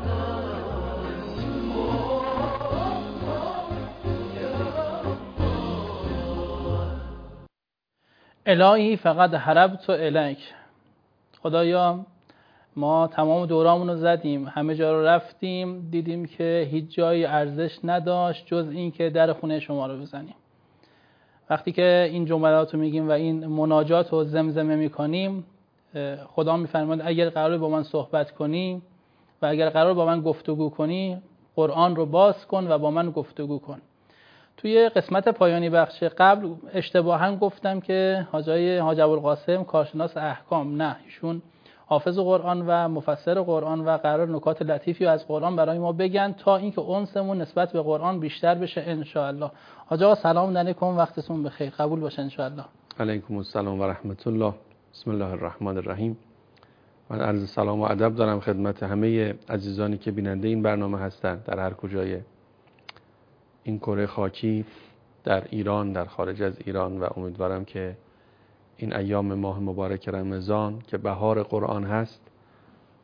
الهی فقط حربت الیک. خدایا ما تمام دورامون رو زدیم، همه جا رو رفتیم، دیدیم که هیچ جایی ارزش نداشت جز این که در خونه شما رو بزنیم. وقتی که این جملات رو میگیم و این مناجات رو زمزمه میکنیم، خدا میفرماید اگر قرار با من صحبت کنی و اگر قرار با من گفتگو کنی، قرآن رو باز کن و با من گفتگو کن. توی قسمت پایانی بخش قبل اشتباها گفتم که حاجی حاج ابوالقاسم کارشناس احکام، نه، ایشون حافظ قرآن و مفسر قرآن و قرار نکات لطیفی از قرآن برای ما بگن تا اینکه انسمون نسبت به قرآن بیشتر بشه ان شاء الله. حاج آقا سلام علیکم، وقتتون بخیر، قبول باشه ان شاء الله. علیکم السلام و رحمت الله. بسم الله الرحمن الرحیم. من عرض سلام و ادب دارم خدمت همه عزیزانی که بیننده این برنامه هستند در هر کجای این کره خاکی، در ایران، در خارج از ایران، و امیدوارم که این ایام ماه مبارک رمضان که بهار قرآن هست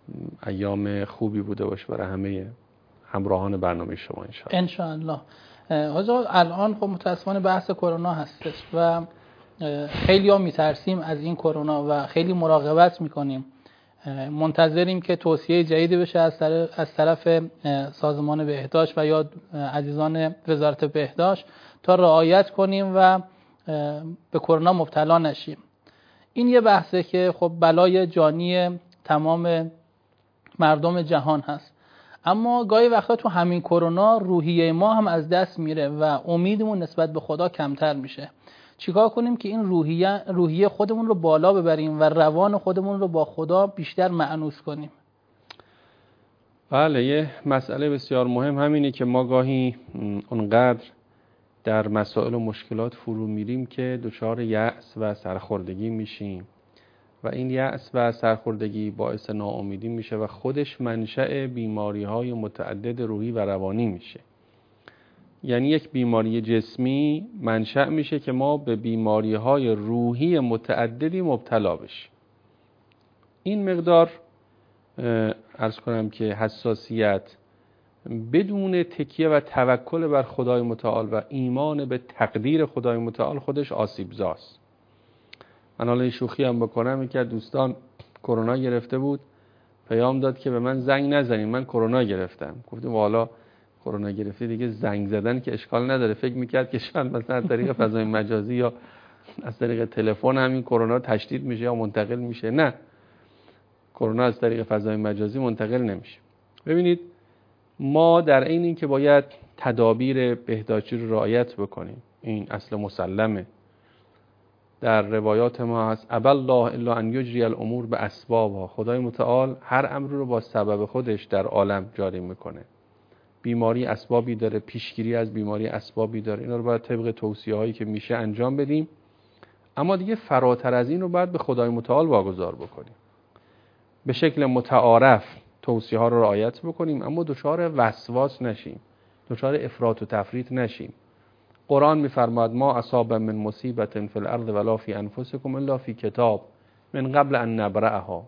ایام خوبی بوده باشه برای همه همراهان برنامه شما ان شاء الله. حاجا الان خب متاسفانه بحث کرونا هستش و خیلی ها میترسیم از این کرونا و خیلی مراقبت میکنیم، منتظریم که توصیه جدیدی بشه از طرف از طرف سازمان بهداشت و یا عزیزان وزارت بهداشت تا رعایت کنیم و به کرونا مبتلا نشیم. این یه بحثه که خب بلای جانی تمام مردم جهان هست، اما گاهی وقتا تو همین کرونا روحیه ما هم از دست میره و امیدمون نسبت به خدا کمتر میشه. چیکار کنیم که این روحیه روحیه خودمون رو بالا ببریم و روان خودمون رو با خدا بیشتر مأنوس کنیم؟ بله، یه مسئله بسیار مهم همینه که ما گاهی اونقدر در مسائل و مشکلات فرو میریم که دچار یأس و سرخوردگی میشیم و این یأس و سرخوردگی باعث ناامیدی میشه و خودش منشأ بیماری‌های متعدد روحی و روانی میشه. یعنی یک بیماری جسمی منشأ میشه که ما به بیماری‌های روحی متعددی مبتلا بشیم. این مقدار عرض کنم که حساسیت بدون تکیه و توکل بر خدای متعال و ایمان به تقدیر خدای متعال خودش آسیبزاست. من حالا شوخی هم بکنم، این که دوستان کرونا گرفته بود، پیام داد که به من زنگ نزنین من کرونا گرفتم. گفتیم والا کرونا گرفتی دیگه زنگ زدن که اشکال نداره. فکر میکرد که شاید مثلا از طریق فضای مجازی یا از طریق تلفن همین کرونا تشدید میشه یا منتقل میشه. نه، کرونا از طریق فضای مجازی منتقل نمیشه. ببینید ما در این این که باید تدابیر بهداشتی رو رعایت بکنیم، این اصل مسلمه. در روایات ما هست ابا الله الا ان یجری الامور به اسبابها، خدای متعال هر امر رو با سبب خودش در عالم جاری میکنه. بیماری اسبابی داره، پیشگیری از بیماری اسبابی داره، اینا رو باید طبق توصیه هایی که میشه انجام بدیم، اما دیگه فراتر از این رو باید به خدای متعال واگذار بکنیم. به شکل متعارف توصیه ها رو رعایت بکنیم، اما دچار وسواس نشیم، دچار افراط و تفریط نشیم. قرآن میفرماد ما اصاب من مصیبت فی الارض ولا فی انفسکم الا فی کتاب من قبل ان نبرأها.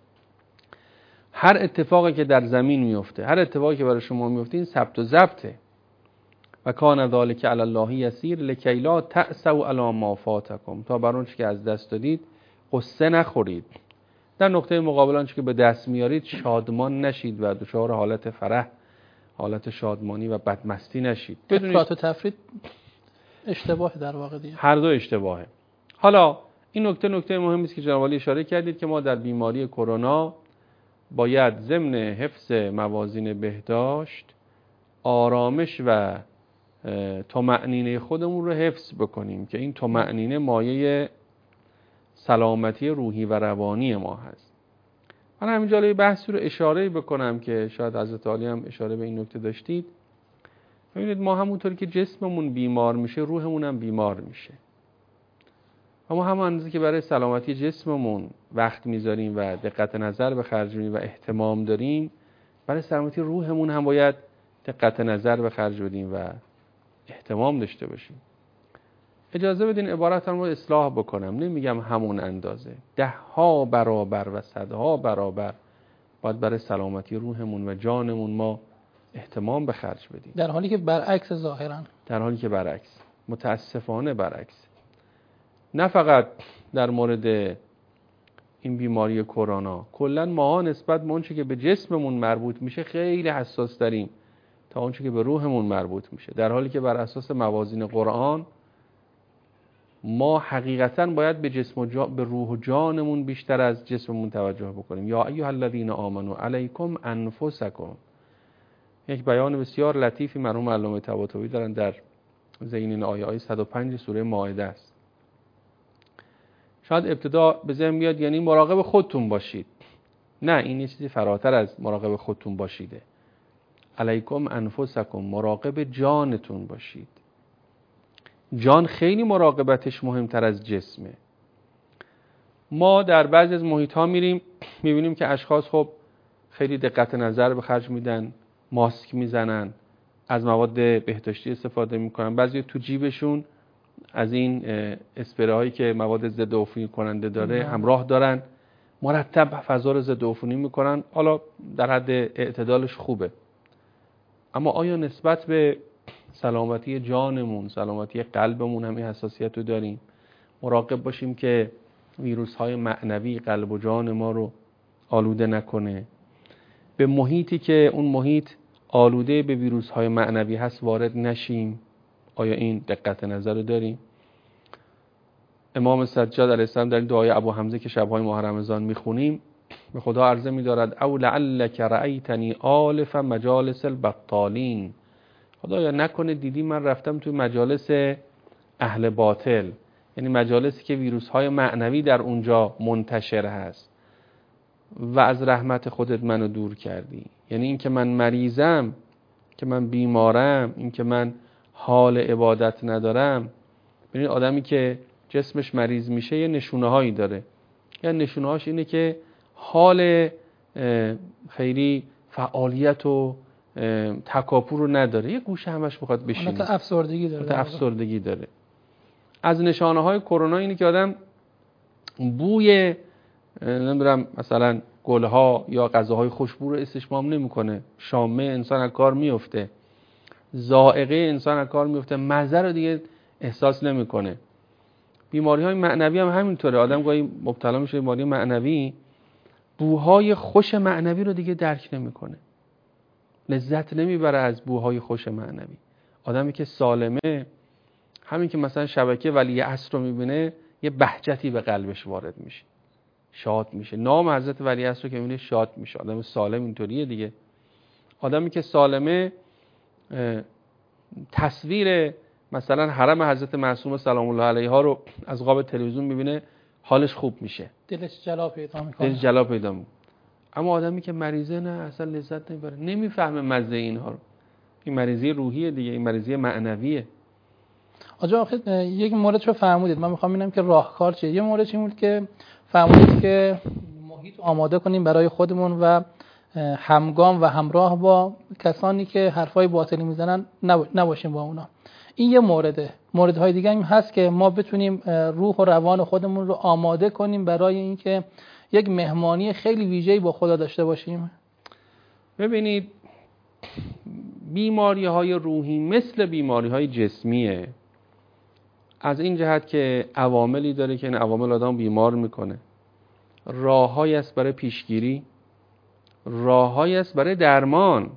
هر اتفاقی که در زمین میفته، هر اتفاقی که برای شما میفته، این ثبت و ضبطه. و کان ذلک علی الله یسیر لکی لا تأسوا علی ما فاتکم، تا بر اون چیزی که از دست دادید قصه نخورید. در نقطه مقابل آنچه که به دست میارید شادمان نشید و دچار حالت فرح، حالت شادمانی و بدمستی نشید. افراط و تفریط اشتباه در واقع دیگه. هر دو اشتباهه. حالا این نکته نکته مهمی است که جناب عالی اشاره کردید که ما در بیماری کرونا باید ضمن حفظ موازین بهداشت آرامش و طمأنینه خودمون رو حفظ بکنیم که این طمأنینه مایه سلامتی روحی و روانی ما هست. من همینجا یه بحثی رو اشاره بکنم که شاید حضرت عالی هم اشاره به این نکته داشتید. ببینید ما همونطوری که جسممون بیمار میشه روحمون هم بیمار میشه. اما همون اندازه که برای سلامتی جسممون وقت میذاریم و دقت نظر به خرج میدیم و اهتمام داریم، برای سلامتی روحمون هم باید دقت نظر به خرج بدیم و اهتمام داشته باشیم. اجازه بدین عبارت رو اصلاح بکنم، نمیگم همون اندازه، ده ها برابر و صدها برابر باید برای سلامتی روحمون و جانمون ما اهتمام به خرج بدیم. در حالی که برعکس ظاهرا، در حالی که برعکس، متاسفانه برعکس. نه فقط در مورد این بیماری کرونا، کلا ما نسبت به اونچه که به جسممون مربوط میشه خیلی حساس تریم تا اونچه که به روحمون مربوط میشه، در حالی که بر اساس موازین قرآن ما حقیقتاً باید به جسم و جا... به روح و جانمون بیشتر از جسممون توجه بکنیم. یا ایها الذین آمنوا علیکم انفسکم. یک بیان بسیار لطیفی مرحوم علامه طباطبایی دارن در ذیل این آیه های صد و پنج سوره مائده است. شاید ابتدا به ذهن بیاد یعنی مراقب خودتون باشید. نه، این یه چیزی فراتر از مراقب خودتون باشیده. علیکم انفسکم، مراقب جانتون باشید. جان خیلی مراقبتش مهمتر از جسمه. ما در بعضی از محیط ها میریم میبینیم که اشخاص خب خیلی دقت نظر به خرج میدن، ماسک میزنن، از مواد بهداشتی استفاده میکنن، بعضی تو جیبشون از این اسپری هایی که مواد ضد عفونی کننده داره همراه دارن، مرتب فضا رو ضد عفونی میکنن. حالا در حد اعتدالش خوبه، اما آیا نسبت به سلامتی جانمون، سلامتی قلبمون هم این حساسیت رو داریم. مراقب باشیم که ویروس های معنوی قلب و جان ما رو آلوده نکنه. به محیطی که اون محیط آلوده به ویروس های معنوی هست وارد نشیم. آیا این دقت نظر رو داریم؟ امام سجاد علیه السلام در دعای ابو حمزه که شب‌های ماه رمضان میخونیم به خدا عرضه می‌دارد او لعلک رأیتنی آلف مجالس البطالین، خدایا نکنه دیدی من رفتم توی مجالس اهل باطل، یعنی مجالسی که ویروس‌های معنوی در اونجا منتشر هست و از رحمت خودت منو دور کردی. یعنی این که من مریضم، که من بیمارم، این که من حال عبادت ندارم. ببینید آدمی که جسمش مریض میشه یه نشونه هایی داره. یه نشونه هاش اینه که حال خیلی فعالیت و تکاپو رو نداره، یه گوشه همش بخواد بشینه، حالت افسردگی داره. حالت افسردگی داره. از نشانه های کرونا اینه که آدم بوی نمیدونم مثلا گلها یا غذاهای خوشبو رو استشمام نمیکنه، شامه انسان از کار میفته، ذائقه انسان از کار میفته، مزه رو دیگه احساس نمیکنه. بیماری های معنوی هم همینطوره. آدم گاهی مبتلا میشه بیماری معنوی، بوهای خوش معنوی رو دیگه درک نمیکنه، لذت نمیبره از بوهای خوش معنوی. آدمی که سالمه، همین که مثلا شبکه ولی عصر رو میبینه یه بهجتی به قلبش وارد میشه، شاد میشه. نام حضرت ولی عصر رو که میبینه شاد میشه. آدم سالم اینطوریه دیگه. آدمی که سالمه تصویر مثلا حرم حضرت معصومه سلام الله علیها رو از قاب تلویزیون میبینه، حالش خوب میشه، دلش جلا پیدا میکنه، دلش جلا پیدا میکنه. اما آدمی که مریضه نه، اصلا لذت نمیبره، نمیفهمه مزه اینها رو. این مریضی روحیه دیگه، این مریضی معنویه. آجا آخه یک مورد رو فرمودید، من میخوام ببینم که راهکار چیه. یه مورد این بود که فرمودید که محیط آماده کنیم برای خودمون و همگام و همراه با کسانی که حرفای باطلی میزنن نباشیم با اونا. این یه مورده. موردهای دیگه هم هست که ما بتونیم روح و روان خودمون رو آماده کنیم برای اینکه یک مهمانی خیلی ویژه‌ای با خدا داشته باشیم. ببینید بیماری های روحی مثل بیماری های جسمیه، از این جهت که عواملی داره که این عوامل آدم بیمار میکنه. راه‌هایی است برای پیشگیری، راه‌هایی است برای درمان،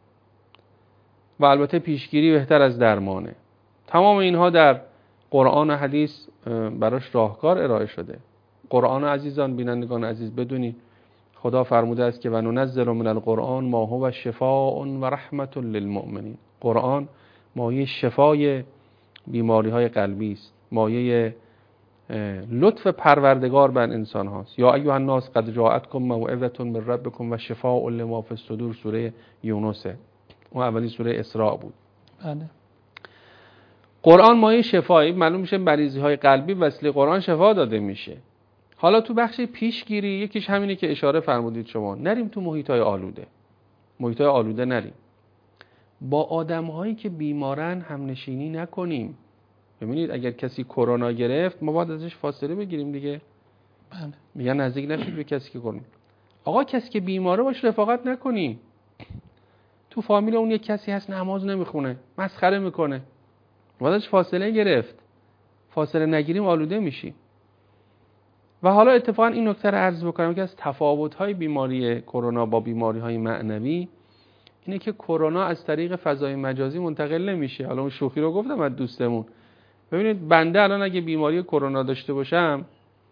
و البته پیشگیری بهتر از درمانه. تمام اینها در قرآن و حدیث براش راهکار ارائه شده. قرآن عزیزان، بینندگان عزیز، بدونید خدا فرموده است که و ننزل من القرآن ما هو شفاء و رحمت للمؤمنین. قرآن مایه شفای بیماری های قلبی است، مایه لطف پروردگار بر انسان هاست. یا ایها الناس قد جاءتکم موعظة من ربکم و شفاء لما فی الصدور، سوره یونس، اون اولی سوره اسراء بود. بله. قرآن مایه شفایی، معلوم میشه مریضی های قلبی وسیله قرآن شفا داده میشه. حالا تو بخش پیشگیری یکیش همینه که اشاره فرمودید شما، نریم تو محیط های آلوده. محیط های آلوده نریم. با آدم هایی که بیمارن هم نشینی نکنیم. ببینید اگر کسی کرونا گرفت ما باید ازش فاصله بگیریم دیگه. بله. میگن نزدیک نشید به کسی که کرونا. آقا کسی که بیماره باش رفاقت نکنیم. تو فامیل اون یک کسی هست نماز نمیخونه، مسخره میکنه، باید ازش فاصله گرفت. فاصله نگیریم آلوده میشیم. و حالا اتفاقا این نکته رو عرض بکنم که از تفاوت‌های بیماری کرونا با بیماری‌های معنوی اینه که کرونا از طریق فضای مجازی منتقل نمیشه. حالا اون شوخی رو گفتم از دوستمون. ببینید بنده الان اگه بیماری کرونا داشته باشم،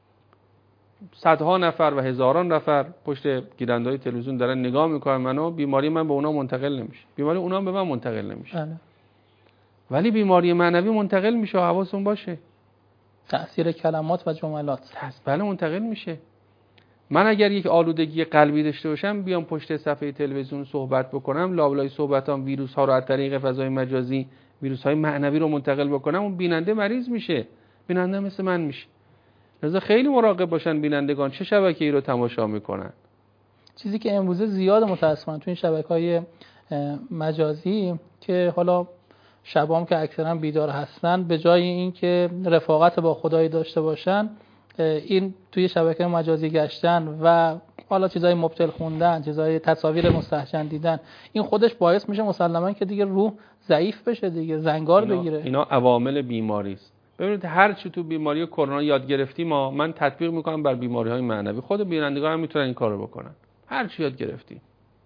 صدها نفر و هزاران نفر پشت گیرنده‌های تلویزیون دارن نگاه میکنن منو، بیماری من به اونا منتقل نمیشه، بیماری اونا به من منتقل نمیشه. بله. ولی بیماری معنوی منتقل میشه، حواستون باشه. تأثیر کلمات و جملات. بله منتقل میشه. من اگر یک آلودگی قلبی داشته باشم، بیام پشت صفحه تلویزیون صحبت بکنم، لابلای صحبتام ویروس ها رو از طریق فضای مجازی، ویروس های معنوی رو منتقل بکنم، اون بیننده مریض میشه. بیننده مثل من میشه. لذا خیلی مراقب باشن بینندگان چه شبکه‌ای رو تماشا میکنن. چیزی که امروزه زیاد متاسفانه تو این شبکه‌های مجازی که حالا شبام که اکثرا بیدار هستن، به جای این که رفاقت با خدای داشته باشن، این توی شبکه مجازی گشتن و حالا چیزای مبتل خوندن، چیزای تصاویر مستهجن دیدن، این خودش باعث میشه مسلماً که دیگه روح ضعیف بشه دیگه، زنگار اینا بگیره. اینا عوامل بیماری است. ببینید هر چی تو بیماری کرونا یاد گرفتیم ما، من تطبیق میکنم بر بیماری های معنوی. خود بینندگان هم میتونن این کارو بکنن. هر چی یاد گرفتیم.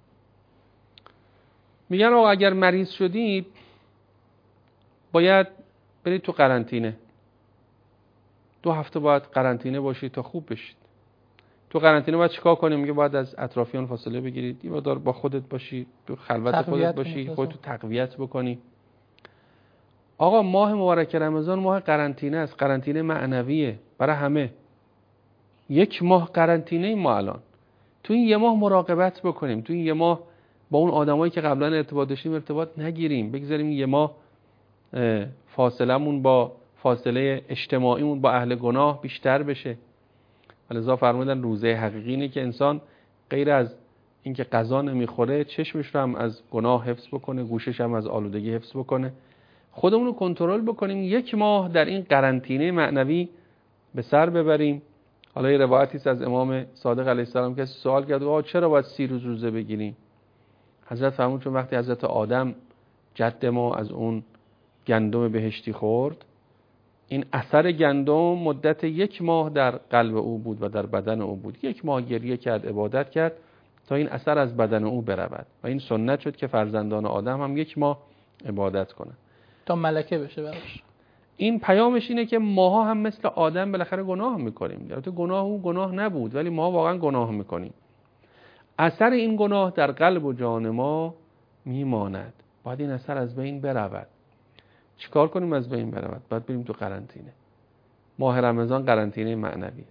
میگن آقا اگر مریض شدید باید برید تو قرنطینه. دو هفته باید قرنطینه باشید تا خوب بشید. تو قرنطینه باید چیکار کنیم؟ میگه باید از اطرافیان فاصله بگیرید، یه مقدار با خودت باشی، تو خلوت خودت باشی، خودتو تقویت بکنی. آقا ماه مبارک رمضان ماه قرنطینه است، قرنطینه معنویه برای همه. یک ماه قرنطینه ما الان. تو این یه ماه مراقبت بکنیم، تو این یه ماه با اون آدمایی که قبلا ارتباط داشتیم ارتباط نگیریم، بگذاریم یه ماه فاصلمون با فاصله اجتماعیمون با اهل گناه بیشتر بشه. لذا فرمودن روزه حقیقی اینه که انسان غیر از اینکه غذا نمیخوره چشمش رو هم از گناه حفظ بکنه، گوشش هم از آلودگی حفظ بکنه. خودمون رو کنترل بکنیم، یک ماه در این قرنطینه معنوی به سر ببریم. حالا یه روایتی است از امام صادق علیه السلام که سوال کرد آقا چرا باید سی روز روزه بگیریم؟ حضرت فرمود چون وقتی حضرت آدم جد ما از اون گندم بهشتی خورد، این اثر گندم مدت یک ماه در قلب او بود و در بدن او بود. یک ماه گریه کرد، عبادت کرد تا این اثر از بدن او برود و این سنت شد که فرزندان آدم هم یک ماه عبادت کنند تا ملکه بشه براش. این پیامش اینه که ماها هم مثل آدم بالاخره گناه میکنیم. البته گناه اون گناه نبود ولی ما واقعا گناه میکنیم. اثر این گناه در قلب و جان ما میماند. باید این اثر از بین برود. چیکار کنیم از بین برود؟ باید بریم تو قرنطینه. ماه رمضان قرنطینه معنویه.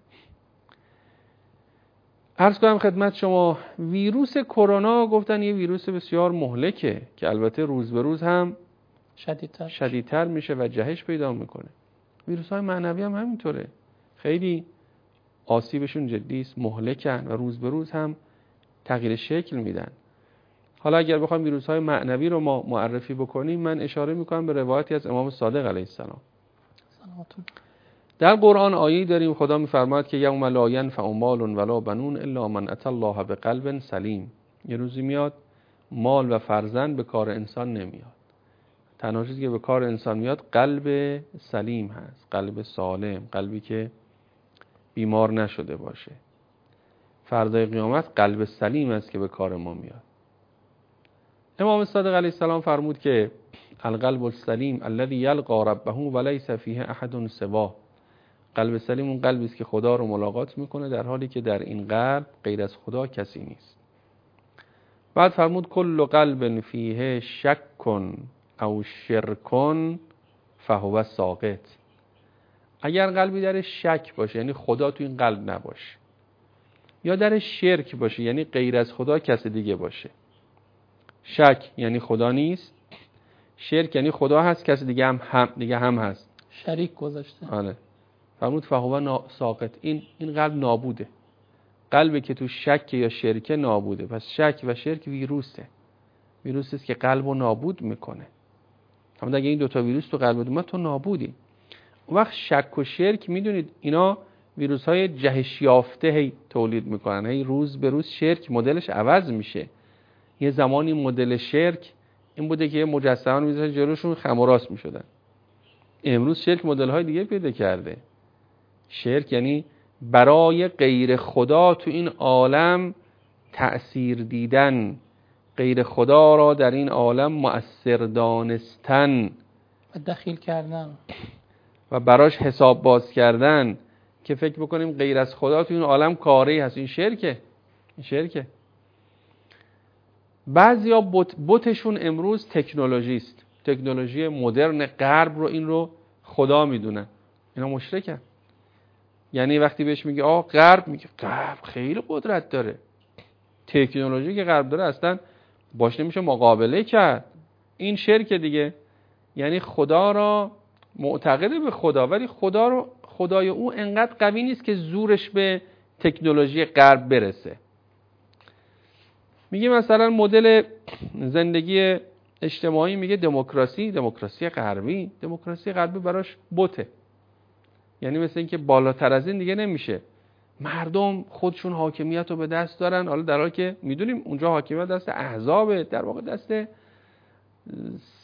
عرض کنم خدمت شما ویروس کرونا گفتن یه ویروس بسیار مهلکه که البته روز به روز هم شدیدتر شدیدتر میشه و جهش پیدا میکنه. ویروس های معنوی هم همینطوره. خیلی آسیبشون جدی است، مهلکن و روز به روز هم تغییر شکل میدن. حالا اگر بخوایم ویروس های معنوی رو ما معرفی بکنیم، من اشاره میکنم به روایتی از امام صادق علیه السلام. در قرآن آیه‌ای داریم خدا میفرماید که یوم لا ینفع مال ولا بنون الا من اتى الله بقلب سلیم. یه روزی میاد مال و فرزند به کار انسان نمیاد. تنها چیزی که به کار انسان میاد قلب سلیم هست، قلب سالم، قلبی که بیمار نشده باشه. فردای قیامت قلب سلیم است که به کار ما میاد. امام صادق علیه السلام فرمود که القلب السلیم الذي يلقى ربه وليس فيه احد سواه. قلب سلیم اون قلبی است که خدا رو ملاقات میکنه در حالی که در این قلب غیر از خدا کسی نیست. بعد فرمود کل قلب فیه شک او شرک فهو ساقط. اگر قلبی در شک باشه یعنی خدا تو این قلب نباشه، یا در شرک باشه یعنی غیر از خدا کسی دیگه باشه. شک یعنی خدا نیست، شرک یعنی خدا هست کسی دیگه هم, هم دیگه هم هست، شریک گذاشته. آره. فرمود فهو ساقط. این این قلب نابوده. قلبی که تو شک یا شرک نابوده. پس شک و شرک ویروسه. ویروسی است که قلبو نابود میکنه. اما اگه این دوتا ویروس تو قلب اومد تو نابودی. اون وقت شک و شرک میدونید اینا ویروس های جهش یافته هی تولید میکنن. هی روز به روز شرک مدلش عوض میشه. یه زمانی مدل شرک این بوده که مجسمه رو میذاشتن جلوشون خم و راست میشدن. امروز شرک مدل های دیگه پیدا کرده. شرک یعنی برای غیر خدا تو این عالم تأثیر دیدن، غیر خدا را در این عالم مؤثر دانستن و دخیل کردن و براش حساب باز کردن که فکر بکنیم غیر از خدا تو این عالم کاری هست. این شرکه. این شرکه. بعضیا بت بتشون امروز تکنولوژی است. تکنولوژی مدرن غرب رو این رو خدا میدونن. اینا مشرکن. یعنی وقتی بهش میگه آه غرب، میگه غرب خیلی قدرت داره. تکنولوژی که غرب داره اصلا باش نمیشه مقابله کرد. این شرک دیگه. یعنی خدا را معتقده به خدا ولی خدا رو خدای او انقدر قوی نیست که زورش به تکنولوژی غرب برسه. میگه مثلا مدل زندگی اجتماعی میگه دموکراسی، دموکراسی غربی، دموکراسی غربی براش بته. یعنی مثل اینکه بالاتر از این دیگه نمیشه. مردم خودشون حاکمیت رو به دست دارن، حالا در حالی که میدونیم اونجا حاکمیت دست احزابه، در واقع دست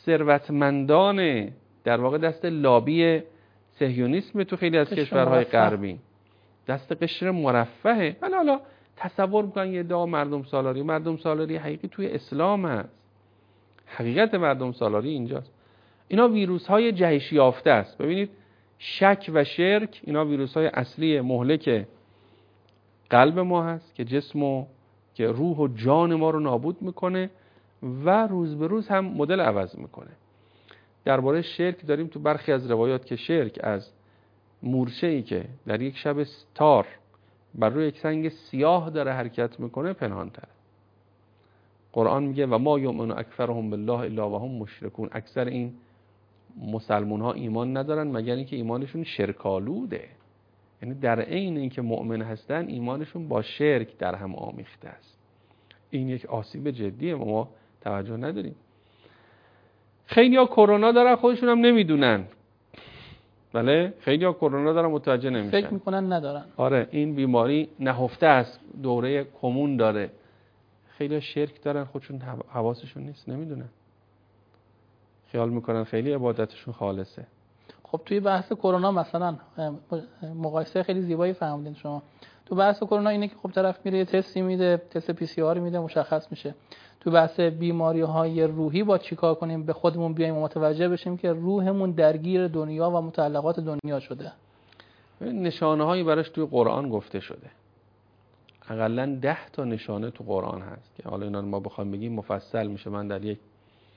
ثروتمندان در واقع دست لابی صهیونیسم تو خیلی از کشورهای غربی، دست قشر مرفهه. ولی حالا تصور میکنن یه دعا مردم سالاری، مردم سالاری حقیقی توی اسلام هست، حقیقت مردم سالاری اینجاست. اینا ویروس های جهش یافته است. ببینید شک و شرک اینا ویروس های اصلی مهلک قلب ما هست که جسم و که روح و جان ما رو نابود میکنه و روز به روز هم مدل عوض میکنه. درباره شرک داریم تو برخی از روایات که شرک از مورچه‌ای که در یک شب تار بر روی یک سنگ سیاه داره حرکت میکنه پنهان تره. قرآن میگه و ما یؤمن اکثرهم بالله الا وهم مشرکون. اکثر این مسلمون ها ایمان ندارن مگر اینکه ایمانشون شرکالوده، یعنی در عین اینکه مؤمن هستن ایمانشون با شرک در هم آمیخته است. این یک آسیب جدیه، ما توجه نداریم. خیلی ها کرونا دارن خودشون هم نمیدونن. بله خیلی ها کرونا دارن متوجه نمیشن، فکر میکنن ندارن. آره این بیماری نهفته است، دوره کمون داره. خیلی ها شرک دارن خودشون حواسشون نیست، نمیدونن، خیال میکنن خیلی عبادتشون خالصه. خب توی بحث کرونا مثلا مقایسه خیلی زیبایی فهمیدین شما. تو بحث کرونا اینه که خب طرف میره یه تستی میده، تست پی سی آر میده، مشخص میشه. تو بحث بیماری های روحی با چیکار کنیم؟ به خودمون بیایم و متوجه بشیم که روحمون درگیر دنیا و متعلقات دنیا شده. نشانه هایی براش توی قرآن گفته شده، حداقل ده تا نشانه تو قرآن هست که حالا اینا رو ما بخوایم بگیم مفصل میشه. من در یک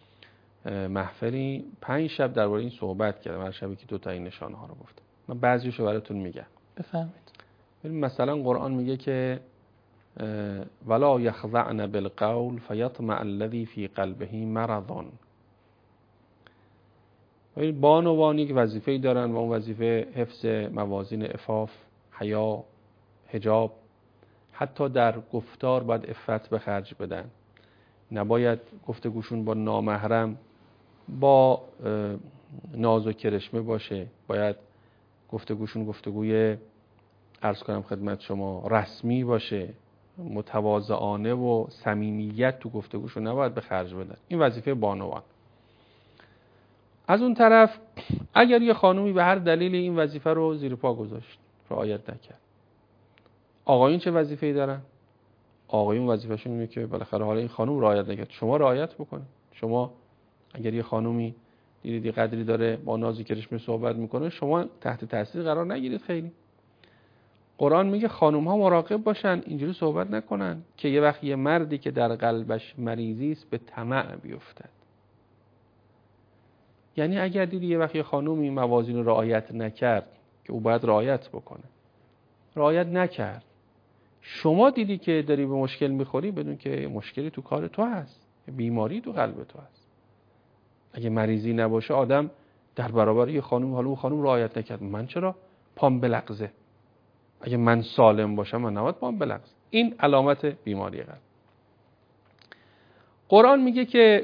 محفلی پنج شب درباره این صحبت کردم، هر شبی که دو تا این نشانه ها رو گفتم. من بعضیشو براتون میگم. بفرمایید. مثلا قرآن میگه که ولا یخضعن بالقول فیطمع الذی فی قلبه مرض. بانوان یک وظیفه‌ای دارن و اون وظیفه حفظ موازین عفاف، حیا، حجاب. حتی در گفتار باید عفت به خرج بدن، نباید گفتگوشون با نامحرم با ناز و کرشمه باشه، باید گفتگوشون گفتگوی عرض کنم خدمت شما رسمی باشه، متواضعانه و صمیمیت تو گفتگوشون نباید به خرج بدن. این وظیفه بانوان. از اون طرف اگر یه خانومی به هر دلیلی این وظیفه رو زیر پا گذاشت، رعایت نکرد، آقایون چه وظیفه‌ای دارن؟ آقایون وظیفه‌شون اینه که بالاخره حالا این خانم رعایت نکرد، شما رعایت بکنید. شما اگر یه خانومی دیدید قدری داره با ناز و کرشمه صحبت میکنه، شما تحت تاثیر قرار نگیرید. خیلی قرآن میگه خانم ها مراقب باشن اینجوری صحبت نکنن که یه وقت یه مردی که در قلبش مریضی است به طمع بیفتد. یعنی اگر دیدی یه وقت یه خانومی موازین رو رعایت نکرد که او باید رعایت بکنه، رعایت نکرد، شما دیدی که داری به مشکل میخوری، بدون که مشکلی تو کار تو هست، بیماری تو قلب تو هست. اگه مریضی نباشه آدم در برابر یه خانم، حالا اون خانم رعایت نکرد، من چرا پام بلغزه؟ اگه من سالم باشم من نباید پام بلغزه. این علامت بیماری قلب. قرآن میگه که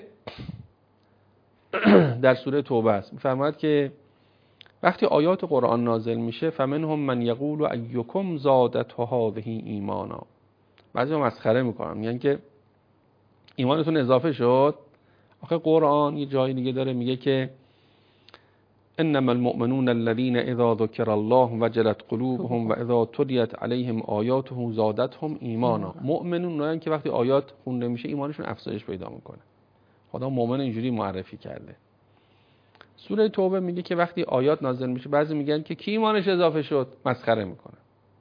در سوره توبه است، میفرماید که وقتی آیات قرآن نازل میشه فمنهم من یقول ایکم زادته هذه ایمانا. بعضی مسخره میکنن، میگن که ایمانتون اضافه شد. آخه قرآن یه جایی دیگه داره میگه که انما المؤمنون الذين اذا ذكر الله وجلت قلوبهم و اذا تليت عليهم آیاته زادتهم ایمانا. مؤمنون اونایی که وقتی آیات خونده میشه ایمانشون افزایش پیدا میکنه. خدا مؤمن اینجوری معرفی کرده. سوره توبه میگه که وقتی آیات نازل میشه بعضی میگن که کی ایمانش اضافه شد، مسخره میکنه.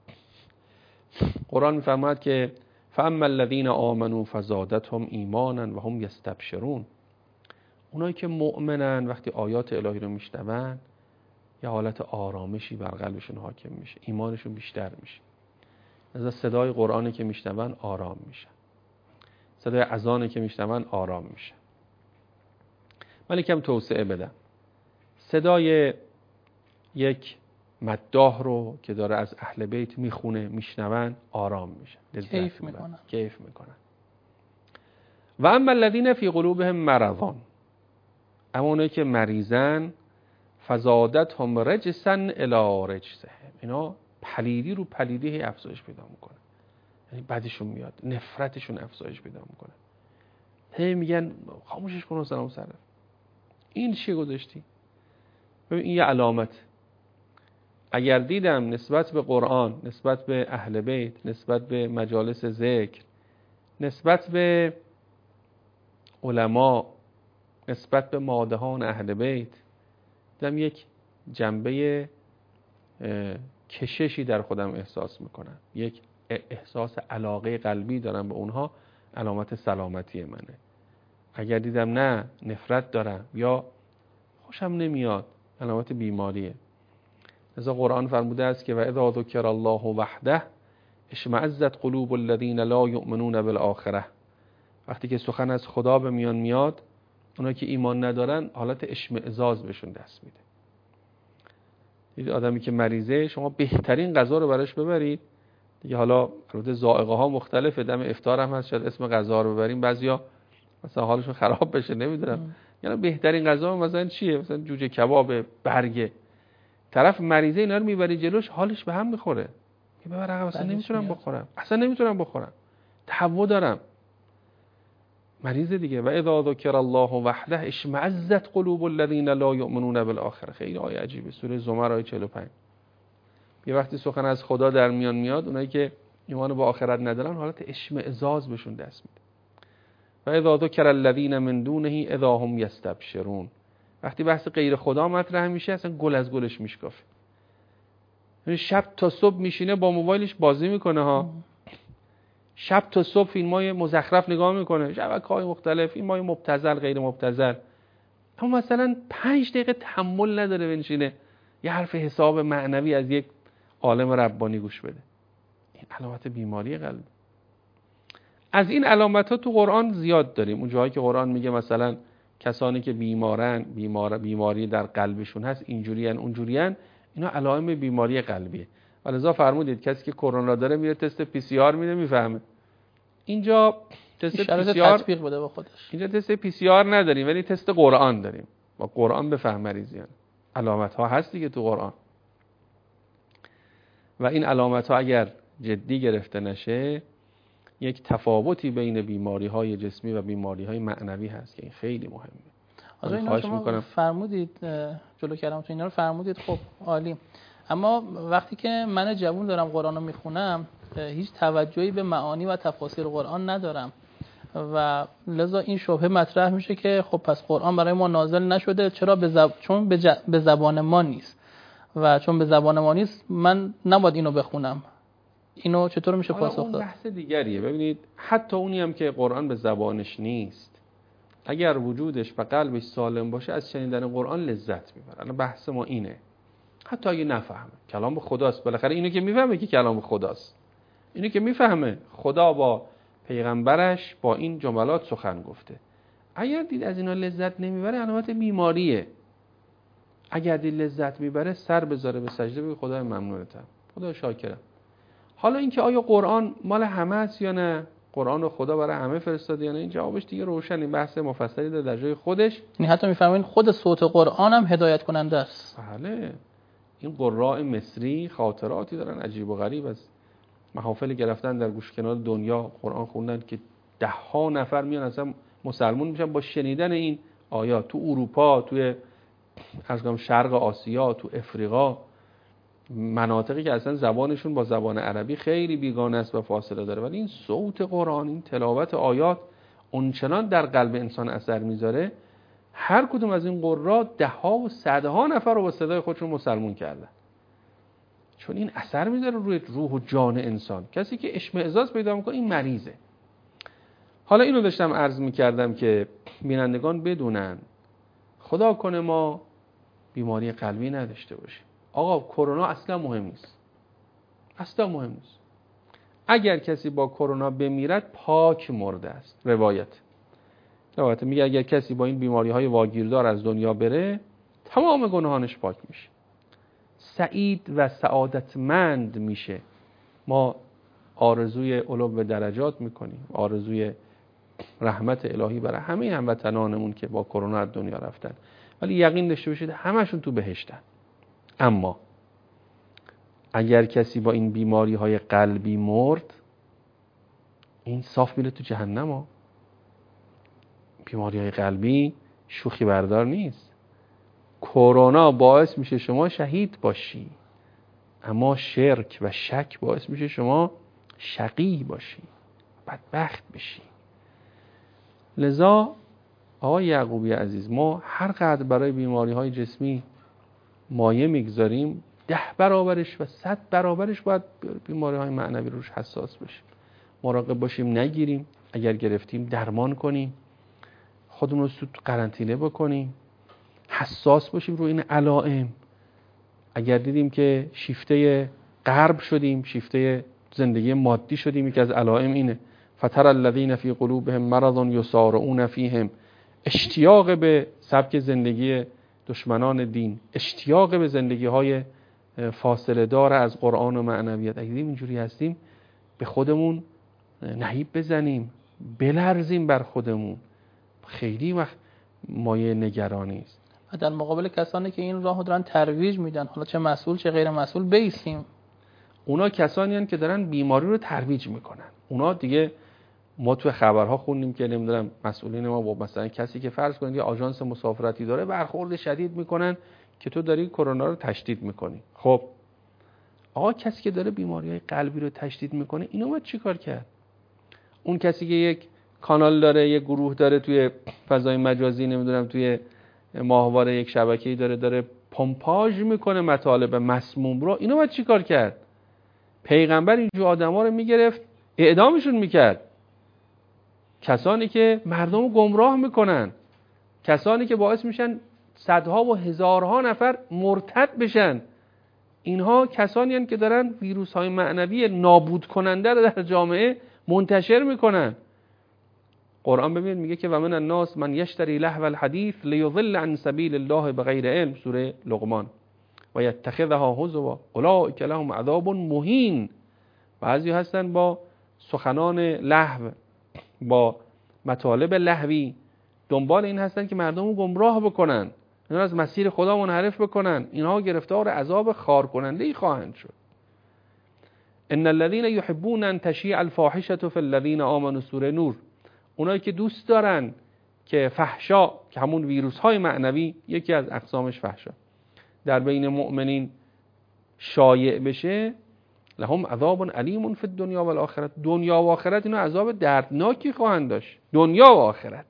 قرآن میفرماید که فاما الذين آمنوا فزادتهم ایمانا وهم یستبشرون. اونایی که مؤمنن وقتی آیات الهی رو میشنون یه حالت آرامشی بر قلبشون حاکم میشه، ایمانشون بیشتر میشه. از صدای قرآنی که میشنون آرام میشن، صدای اذانی که میشنون آرام میشن. من یکم توسعه بدم. صدای یک مداح رو که داره از اهل بیت میخونه میشنون آرام میشن، کیف میکنن. کیف میکنن. و اما الذین فی قلوبهم مرض، اما اونایی که مریضن فزادتهم رجسا الی رجسهم، اینا پلیدی رو پلیدی افزایش پیدا میکنه، یعنی بعدشون میاد، نفرتشون افزایش پیدا میکنه. هی میگن خاموشش کن حسین مصرف، این چی گذاشتی؟ ببین این یه علامت. اگر دیدم نسبت به قرآن، نسبت به اهل بیت، نسبت به مجالس ذکر، نسبت به علما، نسبت به مادهان اهل بیت، دیدم یک جنبه کششی در خودم احساس میکنم، یک احساس علاقه قلبی دارم به اونها، علامت سلامتی منه. اگر دیدم نه نفرت دارم یا خوشم نمیاد، علامت بیماریه. لذا قرآن فرموده است که و اذا ذکر الله وحده اشمئزت قلوب الذین لا یؤمنون بالآخره. وقتی که سخن از خدا به میان میاد، اونایی که ایمان ندارن حالت اشمئزاز بهشون دست میده. دید آدمی که مریضه، شما بهترین غذا رو براش ببرید دیگه، حالا البته ذائقه ها مختلفه، دم افطار هم هست، شاید اسم غذا رو ببریم بعضیا مثلا حالشون خراب بشه، نمیدونم. یعنی بهترین غذا مثلا چیه؟ مثلا جوجه کباب، برگه. طرف مریضه اینا رو میبری جلوش، حالش به هم میخوره. میگه ببر عقب، اصلا نمیتونم بخورم، اصلا نمیتونم بخورم، تهوع دارم. مریضه دیگه. و اذا ذکر الله وحده اشمئزت قلوب الذین لا یؤمنون بالآخره. خیلی آیه عجیبه، سوره زمر آیه چهل و پنج. یه وقتی سخن از خدا در میان میاد، اونایی که ایمان به آخرت ندارن حالت اشمئزاز بهشون دست میده. و اذا ذکر الذین من دونه اذا هم یستبشرون. وقتی بحث غیر خدا مطرح میشه، اصلا گل از گلش میشکافه. یعنی شب تا صبح میشینه با موبایلش بازی میکنه ها. شب تا صبح فیلمای مزخرف نگاه میکنه، شبکه‌های مختلف، فیلمای مبتذل، غیر مبتذل. اما مثلا پنج دقیقه تحمل نداره بنشینه یه حرف حساب معنوی از یک عالم ربانی گوش بده. این علامت بیماری قلب. از این علامت ها تو قرآن زیاد داریم. اون جاهایی که قرآن میگه مثلا کسانی که بیمارن، بیمار بیماری در قلبشون هست، اینجوریان اونجوریان، اینا علائم بیماری قلبیه. ولذا فرمودید کسی که کرونا داره میره تست پی سی آر میده، میفهمه. اینجا تست پی سی آر تطبیق بده به خودش. اینجا تست پی سی آر نداریم، ولی تست قرآن داریم. با قرآن بفهم مریضیان. علامت ها هست دیگه تو قرآن. و این علامت ها اگر جدی گرفته نشه، یک تفاوتی بین بیماری های جسمی و بیماری های معنوی هست که این خیلی مهمه. آقا اینا شما میکنم. فرمودید جلو کلامتون اینا رو فرمودید، خب عالی. اما وقتی که من جوون دارم قرآن رو میخونم، هیچ توجهی به معانی و تفاسیر قرآن ندارم و لذا این شبهه مطرح میشه که خب پس قرآن برای ما نازل نشده، چرا به زب... چون به, ج... به زبان ما نیست و چون به زبان ما نیست من نباید اینو بخونم. اینو چطور میشه پاسخ داد؟ اون بحث دیگریه. ببینید حتی اونی هم که قرآن به زبانش نیست، اگر وجودش و قلبش سالم باشه، از شنیدن قرآن لذت میبره. الان بحث ما اینه. حتی اگه نفهمه کلام خداست، بالاخره اینو که میفهمه که کلام خداست، اینو که میفهمه خدا با پیغمبرش با این جملات سخن گفته، اگر دید از اینا لذت نمیبره، علامت بیماریه. اگر دید لذت میبره، سر بذاره به سجده، بگه خدای ممنونتم، خدا شاکرم. حالا اینکه آیا قرآن مال همه است یا نه، قرآن رو خدا برای همه فرستاده یا نه، این جوابش دیگه روشن. این بحث مفصلی داره در جای خودش. یعنی حتی میفهمین خود صوت قرآن هم هدایت کننده است. بله. این قراء مصری خاطراتی دارن عجیب و غریب از محافل گرفتن در گوش کنار دنیا قرآن خوندن که ده ها نفر میان اصلا مسلمان میشن با شنیدن این آیات. تو اروپا، توی ارزگام شرق آسیا، تو افریقا، مناطقی که اصلا زبانشون با زبان عربی خیلی بیگانه است و فاصله داره، ولی این صوت قرآن، این تلاوت آیات اونچنان در قلب انسان اثر میذاره. هر کدوم از این قرا ده ها و صدها نفر رو با صدای خودشون مسلمون کردن، چون این اثر میذاره روی روح و جان انسان. کسی که اشمئزاز پیدا میکنه این مریضه. حالا اینو داشتم عرض میکردم که بینندگان بدونن، خدا کنه ما بیماری قلبی نداشته باشیم. آقا کرونا اصلا مهم نیست، اصلا مهم نیست. اگر کسی با کرونا بمیرد پاک مرده است. روایت روایت میگه اگر کسی با این بیماری های واگیردار از دنیا بره، تمام گناهانش پاک میشه، سعید و سعادتمند میشه. ما آرزوی علو به درجات میکنیم، آرزوی رحمت الهی برای همه هموطنانمون که با کرونا از دنیا رفتن، ولی یقین داشته باشید همشون تو بهشتن. اما اگر کسی با این بیماری های قلبی مرد، این صاف میره تو جهنم ها. بیماری های قلبی شوخی بردار نیست. کرونا باعث میشه شما شهید باشی، اما شرک و شک باعث میشه شما شقی باشی، بدبخت بشی. لذا آقای یعقوبی عزیز، ما هر قدر برای بیماری های جسمی مایه میگذاریم، ده برابرش و صد برابرش باید بیماری های معنوی روش حساس باشیم، مراقب باشیم نگیریم، اگر گرفتیم درمان کنیم، خودمون رو سود قرنطینه بکنیم، حساس باشیم روی این علائم. اگر دیدیم که شیفته غرب شدیم، شیفته زندگی مادی شدیم، یکی از علائم اینه فتر الذین فی قلوبهم مرض یسارعون فیهم، اشتیاق به سبک زندگی دشمنان دین، اشتیاق به زندگی های فاصله دار از قرآن و معنویت. اگر اینجوری هستیم به خودمون نهیب بزنیم، بلرزیم بر خودمون، خیلی وقت مایه نگرانی است. و در مقابل کسانی که این راهو دارن ترویج میدن، حالا چه مسئول چه غیر مسئول، بیسیم. اونا کسانی هستند که دارن بیماری رو ترویج میکنن. اونا دیگه ما تو خبرها خوندیم که نمیدونم مسئولین ما با مثلا کسی که فرض کنید یه آژانس مسافرتی داره برخورد شدید میکنن که تو داری کرونا رو تشدید میکنی. خب آقا کسی که داره بیماریهای قلبی رو تشدید میکنه، اینو باید چیکار کرد؟ اون کسی که یک کانال داره، یک گروه داره توی فضای مجازی، نمیدونم توی ماهواره یک شبکه‌ای داره داره پمپاژ میکنه مطالب مسموم رو، اینو باید چیکار کرد؟ پیغمبر اینجور آدما رو میگرفت اعدامشون میکرد. کسانی که مردم رو گمراه میکنن، کسانی که باعث میشن صدها و هزارها نفر مرتد بشن، اینها کسانی هستند که دارن ویروس های معنوی نابود کننده رو در جامعه منتشر میکنن. قرآن ببینید میگه که و من الناس من یشتری لهو الحدیث لیضل عن سبیل الله بغیر علم، سوره لقمان، و یتخذها هزوا اولئک لهم عذاب مهین. بعضی هستن با سخنان لهو، با مطالب لهوی دنبال این هستن که مردم رو گمراه بکنن، اینا از مسیر خدا منحرف بکنن، اینها گرفتار عذاب خار کننده ای خواهند شد. ان الذين يحبون ان تشيع الفاحشه في الذين آمنوا، سوره نور، اونایی که دوست دارن که فحشا، که همون ویروس های معنوی یکی از اقسامش فحشا، در بین مؤمنین شایع بشه، لهم عذاب علیم فی الدنیا و الاخره، دنیا و آخرت اینا عذاب دردناکی خواهند داشت، دنیا و آخرت،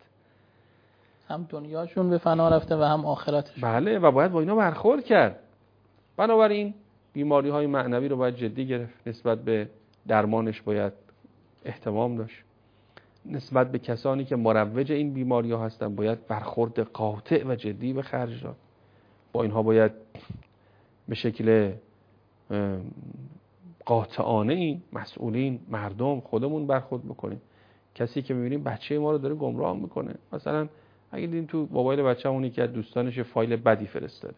هم دنیاشون به فنا رفته و هم آخرتشون. بله، و باید با اینا برخورد کرد. بنابراین بیماری های معنوی رو باید جدی گرفت، نسبت به درمانش باید اهتمام داشت، نسبت به کسانی که مروج این بیماری ها هستن باید برخورد قاطع و جدی به خرج داد. با اینها باید به شکل قاطعانه ای مسئولین، مردم، خودمون برخورد بکنیم. کسی که میبینیم بچه ما رو داره گمراه میکنه، مثلا اگه دیدیم تو موبایل بچه‌مون که از دوستانش فایل بدی فرستاده،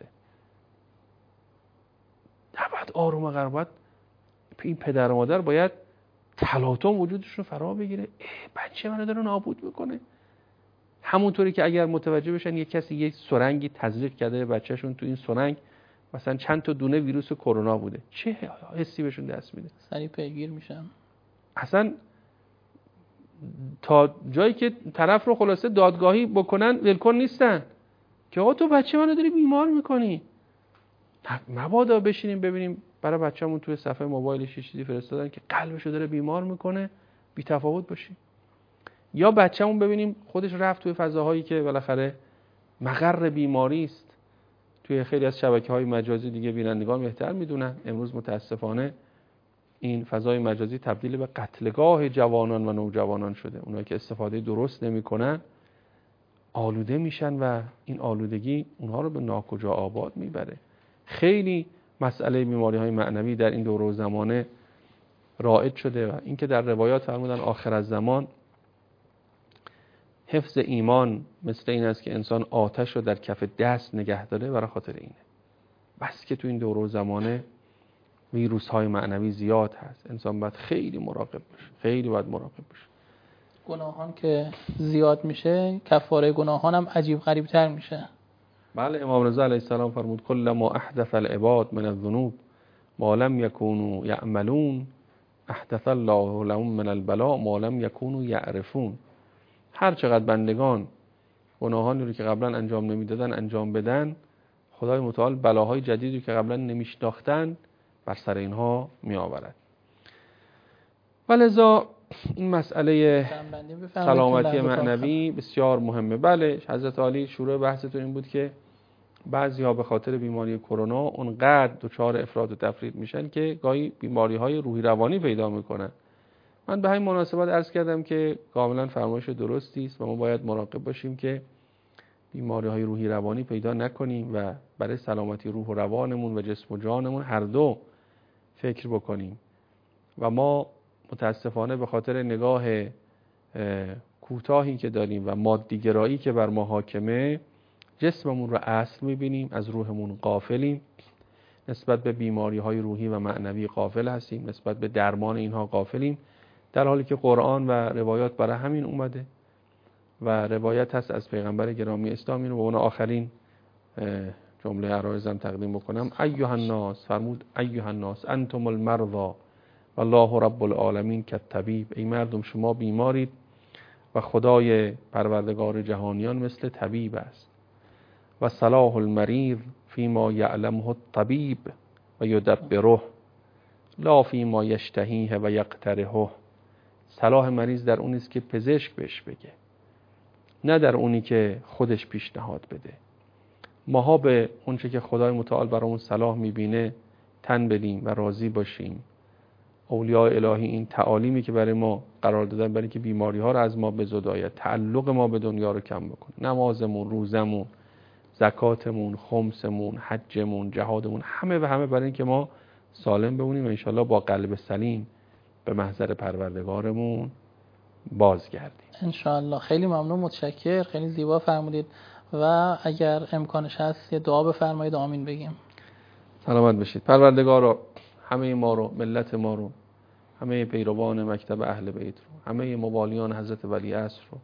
بعد آروم و قرار باید این پدر و مادر باید تلاطم وجودشون فرا بگیره، بچه منو داره نابود میکنه. همونطوری که اگر متوجه بشن یک کسی یک سرنگی تزریق کرده بچه‌شون، تو این سرنگ مثلا چند تا دونه ویروس کرونا بوده، چه حسی بهشون دست میده؟ سریع پیگیر میشن. اصلا تا جایی که طرف رو خلاصه دادگاهی بکنن ولکن نیستن که آقا تو بچه منو داری بیمار میکنی. مبادا بشینیم ببینیم برای بچه‌مون توی صفحه موبایلش چیزی فرستادن که قلبشو داره بیمار میکنه، بی تفاوت باشیم. یا بچه‌مون ببینیم خودش رفت توی فضاهایی که بالاخره مقر بیماری است. توی خیلی از شبکه‌های مجازی دیگه بینندگان بهتر میدونن، امروز متاسفانه این فضای مجازی تبدیل به قتلگاه جوانان و نوجوانان شده. اونایی که استفاده درست نمی‌کنن آلوده میشن و این آلودگی اونها رو به ناکجا آباد میبره. خیلی مسئله بیماری‌های معنوی در این دوره و زمانه رائج شده و اینکه در روایات فرمودن آخر از زمان حفظ ایمان مثل این است که انسان آتش رو در کف دست نگه داره، برای خاطر اینه. بس که تو این دوره و زمانه ویروس های معنوی زیاد هست، انسان باید خیلی مراقب باشه، خیلی باید مراقب باشه. گناهان که زیاد میشه، کفاره گناهان هم عجیب غریب تر میشه. بله، امام رضا علیه السلام فرمود کل ما احدث العباد من الذنوب ما لم یکونوا یعملون احدث الله لهم من البلاء ما لم یکونوا یعرفون. هر چقدر بندگان گناهانی رو که قبلا انجام نمیدادن انجام بدن، خدای متعال بلاهای جدیدی که قبلا نمیشناختن بر سر اینها می آورد. ولذا این مسئله سلامتی معنوی بسیار مهمه. بله حضرت عالی شروع بحثتون این بود که بعضی ها به خاطر بیماری کرونا اونقدر دچار افراط و تفرید میشن که گاهی بیماری های روحی روانی پیدا میکنن. من به همین مناسبت عرض کردم که کاملا فرمایش درستی است و ما باید مراقب باشیم که بیماری های روحی روانی پیدا نکنیم و برای سلامتی روح و روانمون و جسم و جانمون هر دو فکر بکنیم. و ما متاسفانه به خاطر نگاه کوتاهی که داریم و مادیگرایی که بر ما حاکمه جسممون رو اصل میبینیم، از روحمون غافلیم، نسبت به بیماری های روحی و معنوی غافل هستیم، نسبت به درمان اینها غافلیم، در حالی که قرآن و روایات برای همین اومده و روایت هست از پیغمبر گرامی اسلام. اینو به اون آخرین جمله عرایزم تقدیم بکنم. ایها الناس، فرمود ایها الناس انتم المرضى والله رب العالمین کالطبیب. ای مردم شما بیمارید و خدای پروردگار جهانیان مثل طبیب است. و صلاح المریض فیما یعلمه الطبیب و یدبره لا فیما یشتهیه و یقترحه. صلاح مریض در اونی است که پزشک بهش بگه، نه در اونی که خودش پیشنهاد بده. ماها به اونچه که خدای متعال برامون صلاح میبینه تن بدیم و راضی باشیم. اولیاء الهی این تعالیمی که برای ما قرار دادن برای که بیماری ها رو از ما بزداید، تعلق ما به دنیا رو کم بکنه، نمازمون، روزمون، زکاتمون، خمسمون، حجمون، جهادمون، همه و همه برای این که ما سالم بمونیم و انشالله با قلب سلیم به محضر پروردگارمون بازگردیم انشالله. خیلی ممنون، متشکر، خیلی زیبا فرمودید و اگر امکانش هست یه دعا بفرمایید آمین بگیم. سلامت بشید. پروردگارا همه ما رو، ملت ما رو، همه پیروان مکتب اهل بیت رو، همه موالیان حضرت ولی عصر رو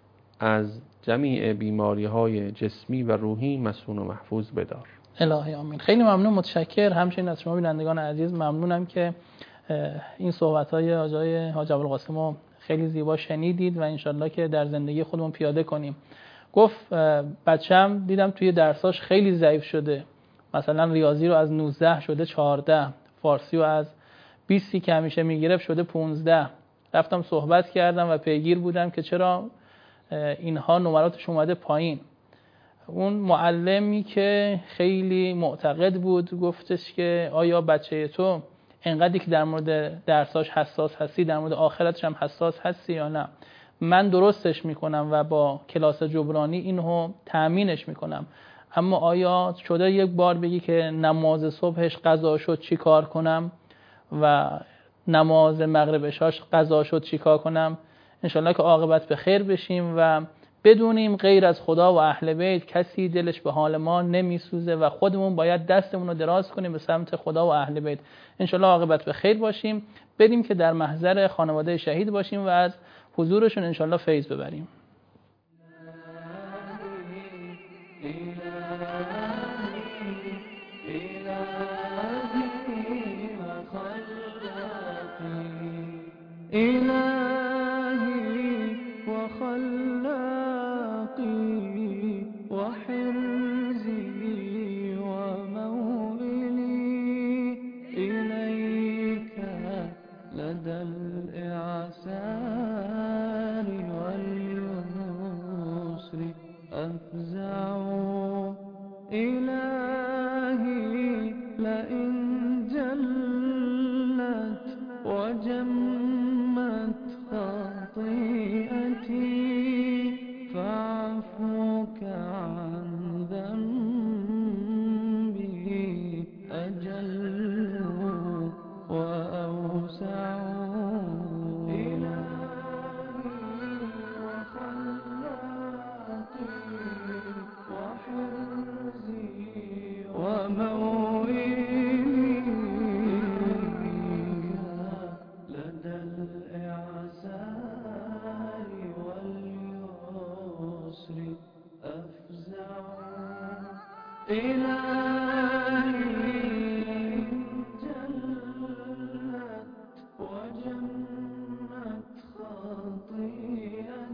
از جمیع بیماری های جسمی و روحی مسئول و محفوظ بدار. الهی آمین. خیلی ممنون، متشکر. همچنین از شما بینندگان عزیز ممنونم که این صحبت های آقای حاج ابوالقاسم رو خیلی زیبا شنیدید و انشالله که در زندگی خودمون پیاده کنیم. گفت بچم دیدم توی درساش خیلی ضعیف شده، مثلا ریاضی رو از نوزده شده چهارده، فارسی رو از بیستی که همیشه میگرفت شده پونزده. رفتم صحبت کردم و پیگیر بودم که چرا اینها نمراتش اومده پایین. اون معلمی که خیلی معتقد بود گفتش که آیا بچه تو انقدری که در مورد درساش حساس هستی در مورد آخرتش هم حساس هستی یا نه؟ من درستش میکنم و با کلاس جبرانی اینو تأمینش میکنم، اما آیا شده یک بار بگی که نماز صبحش قضا شد چی کار کنم و نماز مغرب عشاش قضا شد چی کار کنم؟ انشالله که عاقبت به خیر بشیم و بدونیم غیر از خدا و اهل بیت کسی دلش به حال ما نمیسوزه و خودمون باید دستمون رو دراز کنیم به سمت خدا و اهل بیت. انشالله عاقبت به خیر باشیم، بدیم که در محضر خانواده شهید باشیم و از حضورشون انشالله فیض ببریم.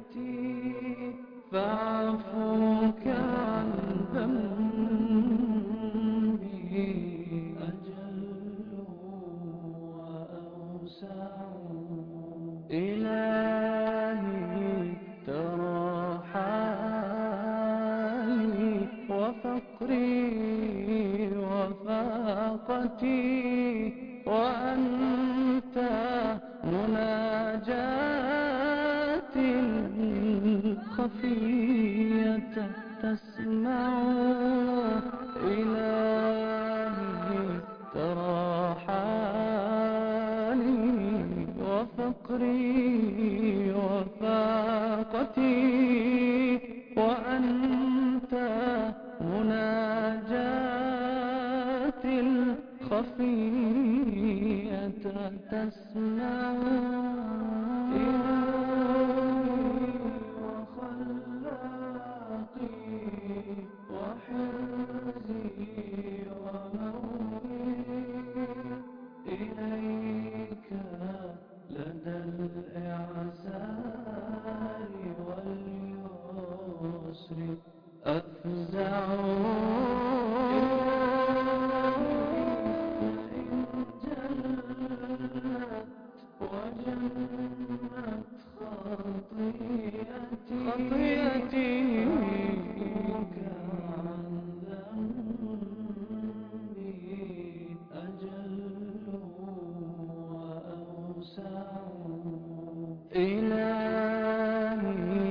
فاعفوك عن ذنبي فاقتي وأنت مناجاتي الخفية تسمع إلهي ترى حالي وفقري وفاقتي وأنت مناجاتي الخفية تسمع إلهي وخلاقي وحرزي ونوري إليك لدى الإعسار واليسر أفزع إن جلت وجنت خطيئتي خطيئتي عن ذنبي أجل وأوسع إلهي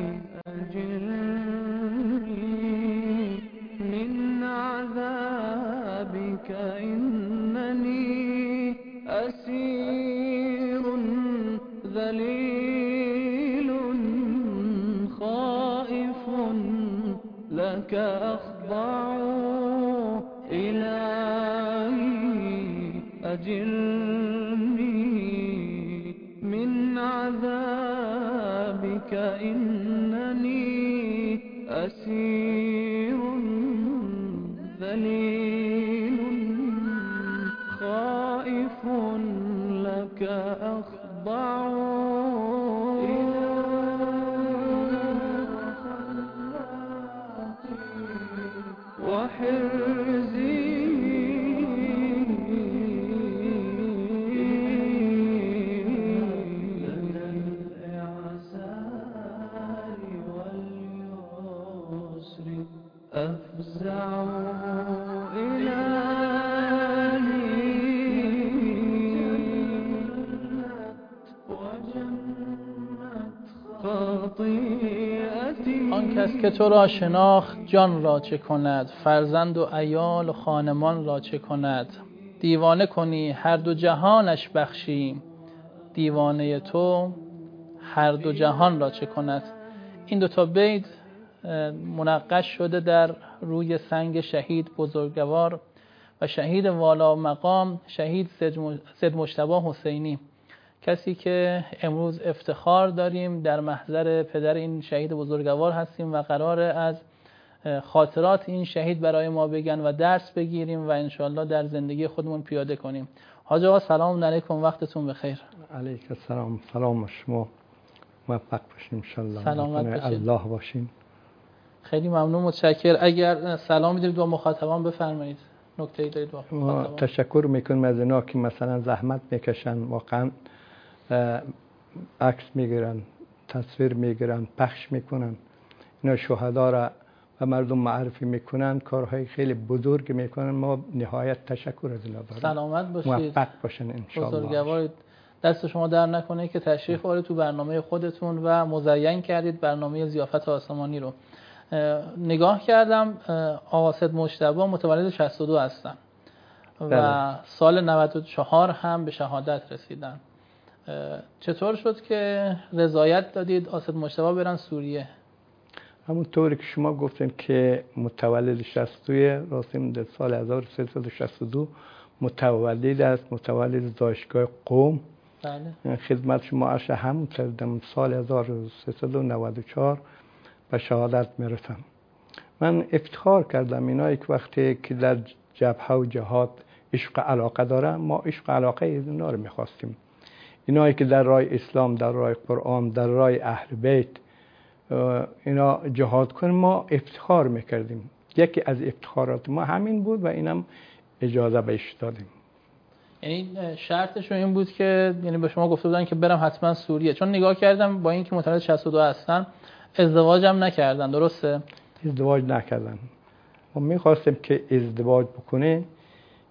أجرني من عذابك إنني أسير ذليل خائف لك أخضع إلهي أجرني من عذابك إنني أسير ذليل خائف لك أخضع وحرزي لدى الإعسار واليسر أفزع إلهي وجنت خطيئتي. آن کس که تو را شناخت جان را چه کند، فرزند و عیال و خانمان را چه کند. دیوانه کنی هر دو جهانش بخشی، دیوانه تو هر دو جهان را چه کند. این دو تا بیت منقش شده در روی سنگ شهید بزرگوار و شهید والا مقام شهید سید مجتبی حسینی، کسی که امروز افتخار داریم در محضر پدر این شهید بزرگوار هستیم و قراره از خاطرات این شهید برای ما بگن و درس بگیریم و انشالله در زندگی خودمون پیاده کنیم. حاج آقا سلام علیکم، وقتتون بخیر. علیک السلام، سلام شما، موفق باشیم انشالله. سلامت باشید. الله باشین. خیلی ممنون، متشکر. اگر سلام میدید با مخاطبان بفرمایید، نکته‌ای دارید با مخاطبان. تشکر میکنم از اینا که مثلا زحمت میکشن، واقعا عکس میگیرن، تصویر میگیرن، پخش میکنن، اینا شهدا را و مردم معرفی میکنن، کارهای خیلی بزرگ میکنن. ما نهایت تشکر از اینا داریم. سلامت باشید، موفق باشن انشالله. بزرگوارید، دست شما در نکنه که تشریف آورید تو برنامه خودتون و مزین کردید برنامه ضیافت آسمانی رو. نگاه کردم آقا سید مجتبی متولد شصت و دو هستن و بله. سال نود و چهار هم به شهادت رسیدن. چطور شد که رضایت دادید آقا سید مجتبی برن سوریه؟ همونطوری که شما گفتین که متولد شصت و دو، راستیم در سال هزار و سیصد و شصت و دو متولد است، متولد دانشگاه قم. بله. خدمت شما عرض هم کردم سال هزار و سیصد و نود و چهار به شهادت میرسم. من افتخار کردم اینایی که وقتی که در جبهه و جهاد عشق علاقه داره، ما عشق علاقه اینا رو میخواستیم. اینایی که در راه اسلام، در راه قرآن، در راه اهل بیت اینا جهاد کنیم، ما افتخار میکردیم. یکی از افتخارات ما همین بود و اینم اجازه بهش دادیم. یعنی شرطش این بود که یعنی به شما گفته بودن که برم حتما سوریه؟ چون نگاه کردم با اینکه متولد شصت و دو هستن ازدواج هم نکردن، درسته؟ ازدواج نکردن. ما میخواستیم که ازدواج بکنه،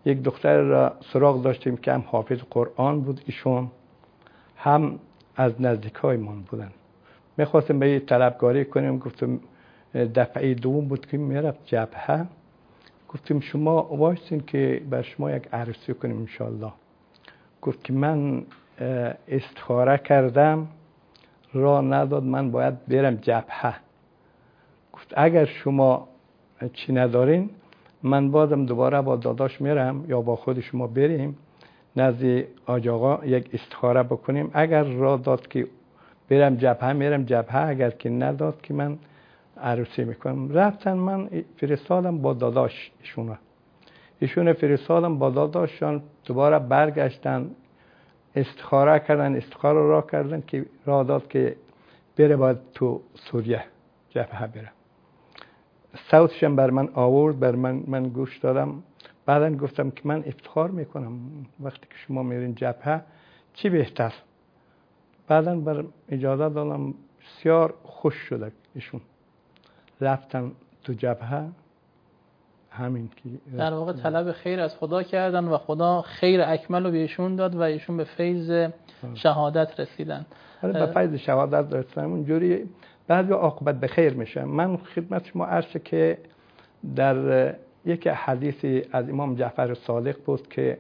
یک دختر را سراغ داشتیم که هم حافظ قرآن بود ایشون، هم از نزدیکای من بودن. میخواستیم به طلبکاری کنیم. گفتم دفعه دوم بود که میرفت جبهه، گفتیم شما وایسین که بر شما یک عروسی کنیم انشالله. گفت که من استخاره کردم راه نداد، من باید برم جبهه. گفت اگر شما چی ندارین من بازم دوباره با داداش میرم یا با خود شما بریم نزد حاج آقا یک استخاره بکنیم، اگر راه داد که برم جبهه میرم جبهه، اگر که نداد که من عروسی میکنم. رفتن من فرستادم با داداش ایشون ایشون فرستادم با داداششان، دوباره برگشتن استخاره کردن، استخاره را کردن که راه داد که بره باید تو سوریه جبهه بره. صوتشم بر من آورد، بر من من گوش دادم. بعدا گفتم که من افتخار میکنم وقتی که شما میرین جبهه، چی بهتر. بعدا بر اجازه دادم، بسیار خوش شده ایشون. رفتن تو جبهه، همین که در واقع طلب خیر از خدا کردن و خدا خیر اکمل رو بهشون داد و ایشون به فیض شهادت رسیدن. به فیض شهادت رسیدن اونجوری بعد عاقبت به خیر میشه. من خدمت شما عرض که در یک حدیثی از امام جعفر صادق بود که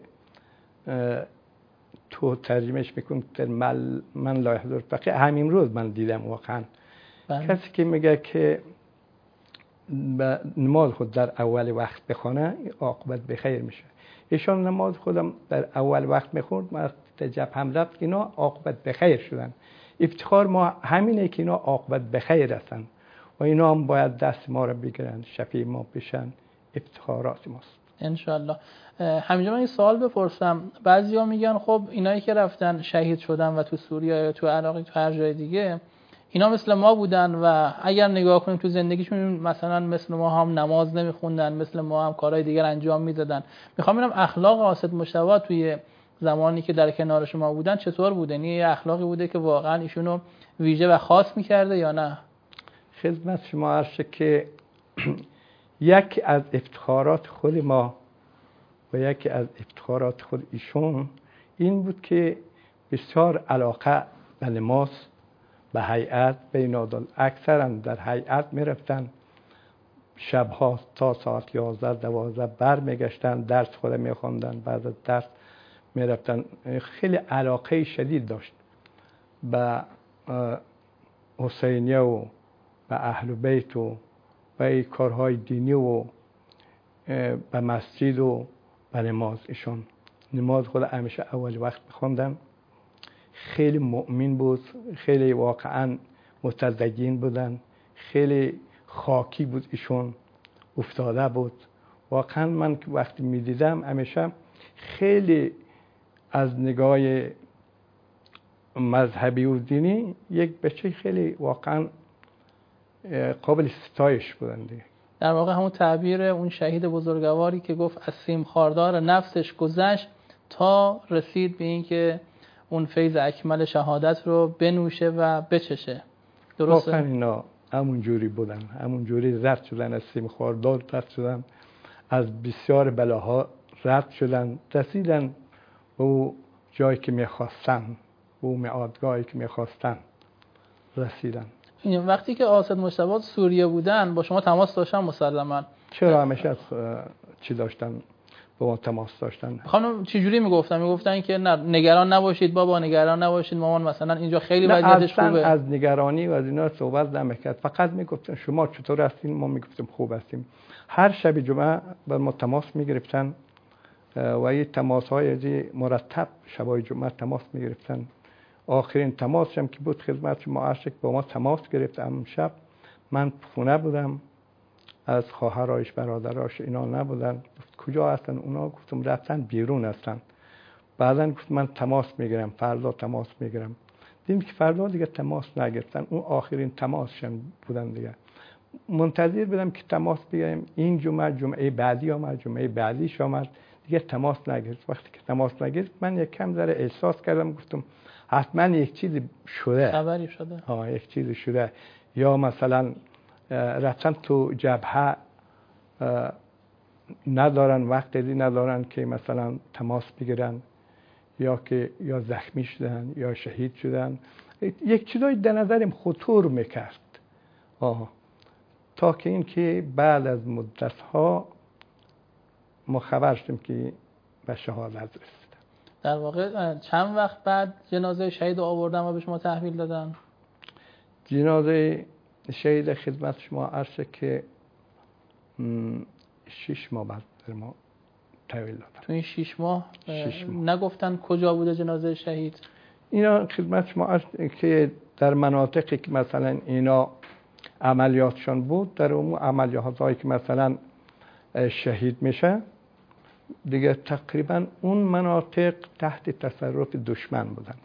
تو ترجمهش میکنم من من لا یحضر فقیه، همین روز من دیدم واقعا. کسی که میگه که نماز خود در اول وقت بخونه عاقبت به خیر میشه. ایشان نماز خودم در اول وقت میخوند، وقتی جبهه هم رفت اینا عاقبت به خیر شدن. افتخار ما همینه که اینا عاقبت به خیر هستن و اینا هم باید دست ما رو بگیرن، شفیع ما بشن، افتخارات ماست انشالله. همینجا من این سوال بپرسم، بعضیا میگن خب اینایی که رفتن شهید شدن و تو سوریه یا تو عراق تو هر جای دیگه اینا مثل ما بودن و اگر نگاه کنیم تو زندگیشون مثلا مثل ما هم نماز نمیخوندن، مثل ما هم کارهای دیگر انجام میدادن. میخوام ببینم اخلاق قاصد مجتبی توی زمانی که در کنار شما بودن چطور بوده؟ یعنی یه اخلاقی بوده که واقعا ایشونو ویژه و خاص میکرده یا نه؟ خدمت شما عرض که یکی از افتخارات خود ما و یکی از افتخارات خود ایشون این بود که بسیار علاقه به نماز، به هیئت بینادل. اکثرا در هیئت میرفتن، شبها تا ساعت یازده دوازده بر میگشتن، درس خود میخوندن، بعد از درس میرفتن. خیلی علاقه شدید داشت به حسینیه و به اهل بیت و به کارهای دینی و به مسجد و به نماز. ایشون نماز خود همیشه اول وقت میخوندن. خیلی مؤمن بود، خیلی واقعا متدین بودن، خیلی خاکی بود ایشون، افتاده بود. واقعا من که وقتی میدیدم همیشه خیلی از نگاه مذهبی و دینی یک بچه خیلی واقعا قابل ستایش بودن دیگه. در واقع همون تعبیر اون شهید بزرگواری که گفت از سیم خاردار نفسش گذشت تا رسید به این که اون فیض اکمل شهادت رو بنوشه و بچشه. درسته؟ واقعا اینا همون جوری بودن، همون جوری رد شدن، از سیم خاردار رد شدن، از بسیار بلاها رد شدن، رسیدن به او جایی که میخواستن، به او معادگاهی که میخواستن رسیدن. این وقتی که قاصد مجتبی سوریه بودن با شما تماس داشتن مسلما؟ چرا همیشه از چی داشتن با ما تماس داشتن. خانم چه جوری میگفتن؟ میگفتن که نه نگران نباشید بابا، نگران نباشید مامان، مثلا اینجا خیلی وضعیتش خوبه. از نگرانی و از اینا صحبت نمیکرد، فقط میگفتن شما چطور هستین؟ ما میگفتیم خوب هستیم. هر شب جمعه با ما تماس میگرفتن و این تماس های مرتب شبای جمعه تماس میگرفتن. آخرین تماس هم که بود خدمت شما عاشق با ما تماس گرفت امشب. من خونه بودم، از خواهرایش برادراش اینا نبودن. گفت کجا هستن اونا؟ گفتم رفتن بیرون هستن. بعدن گفت من تماس میگیرم، فردا تماس میگیرم. دیدیم که فردا دیگه تماس نگرفتن. اون آخرین تماسشون بودن دیگه. منتظر بودم که تماس بگیریم. این جمعه جمعه بعدی آمد، جمعه بعدیش آمد، دیگه تماس نگرفت. وقتی که تماس نگرفت من یک کم ذره احساس کردم، گفتم حتما یک چیزی شده، خبری شده. ها یک چیزی شده. یا مثلا رفتن تو جبهه ندارن، وقتی ندارن که مثلا تماس بگیرن، یا که یا زخمی شدن یا شهید شدن. یک چیزایی در نظرم خطور میکرد آه. تا که این که بعد از مدت ها ما خبر شدیم که به شهادت رسیدن. در واقع چند وقت بعد جنازه شهید آوردن و به شما تحویل دادن؟ جنازه شهید خدمت شما عرضه که شش ماه بعد ما تحویل دادن. تو این شش ماه, شش ماه نگفتن کجا بوده جنازه شهید؟ اینا خدمت شما عرضه که در مناطقی که مثلا اینا عملیاتشان بود، در اون عملیات هایی که مثلا شهید میشه دیگه تقریبا اون مناطق تحت تصرف دشمن بودن،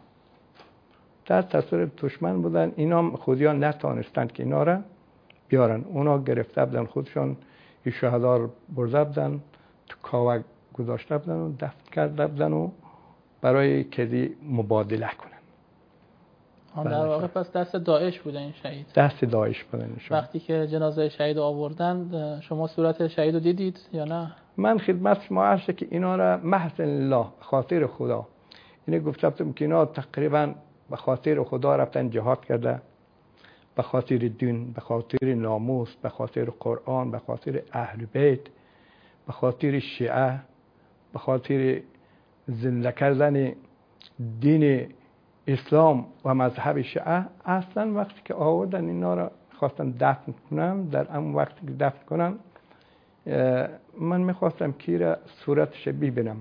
تحت تصرف دشمن بودن. اینا خودیا نتانستن که اینا را بیارن، اونا گرفته بودن خودشان، این شهدا رو برده بودن تو کاوه گذاشته بودن و دفن کرده بودن و برای کدی مبادله کنن. در واقع پس دست داعش بوده این شهید؟ دست داعش بوده این شهید. وقتی که جنازه شهید آوردن شما صورت شهید رو دیدید یا نه؟ من خدمت شما عرضه که اینا را محض الله، خاطر خدا، اینه گفتم که اینا تقریبا به خاطر خدا رفتن جهاد کرده، به خاطر دین، به خاطر ناموس، به خاطر قرآن، به خاطر اهل بیت، به خاطر شیعه، به خاطر زنده کردن دین اسلام و مذهب شیعه. اصلا وقتی که آوردن اینا را خواستن دفن کنن، در اون وقتی که دفن کنن من میخواستم که را صورتش ببینم،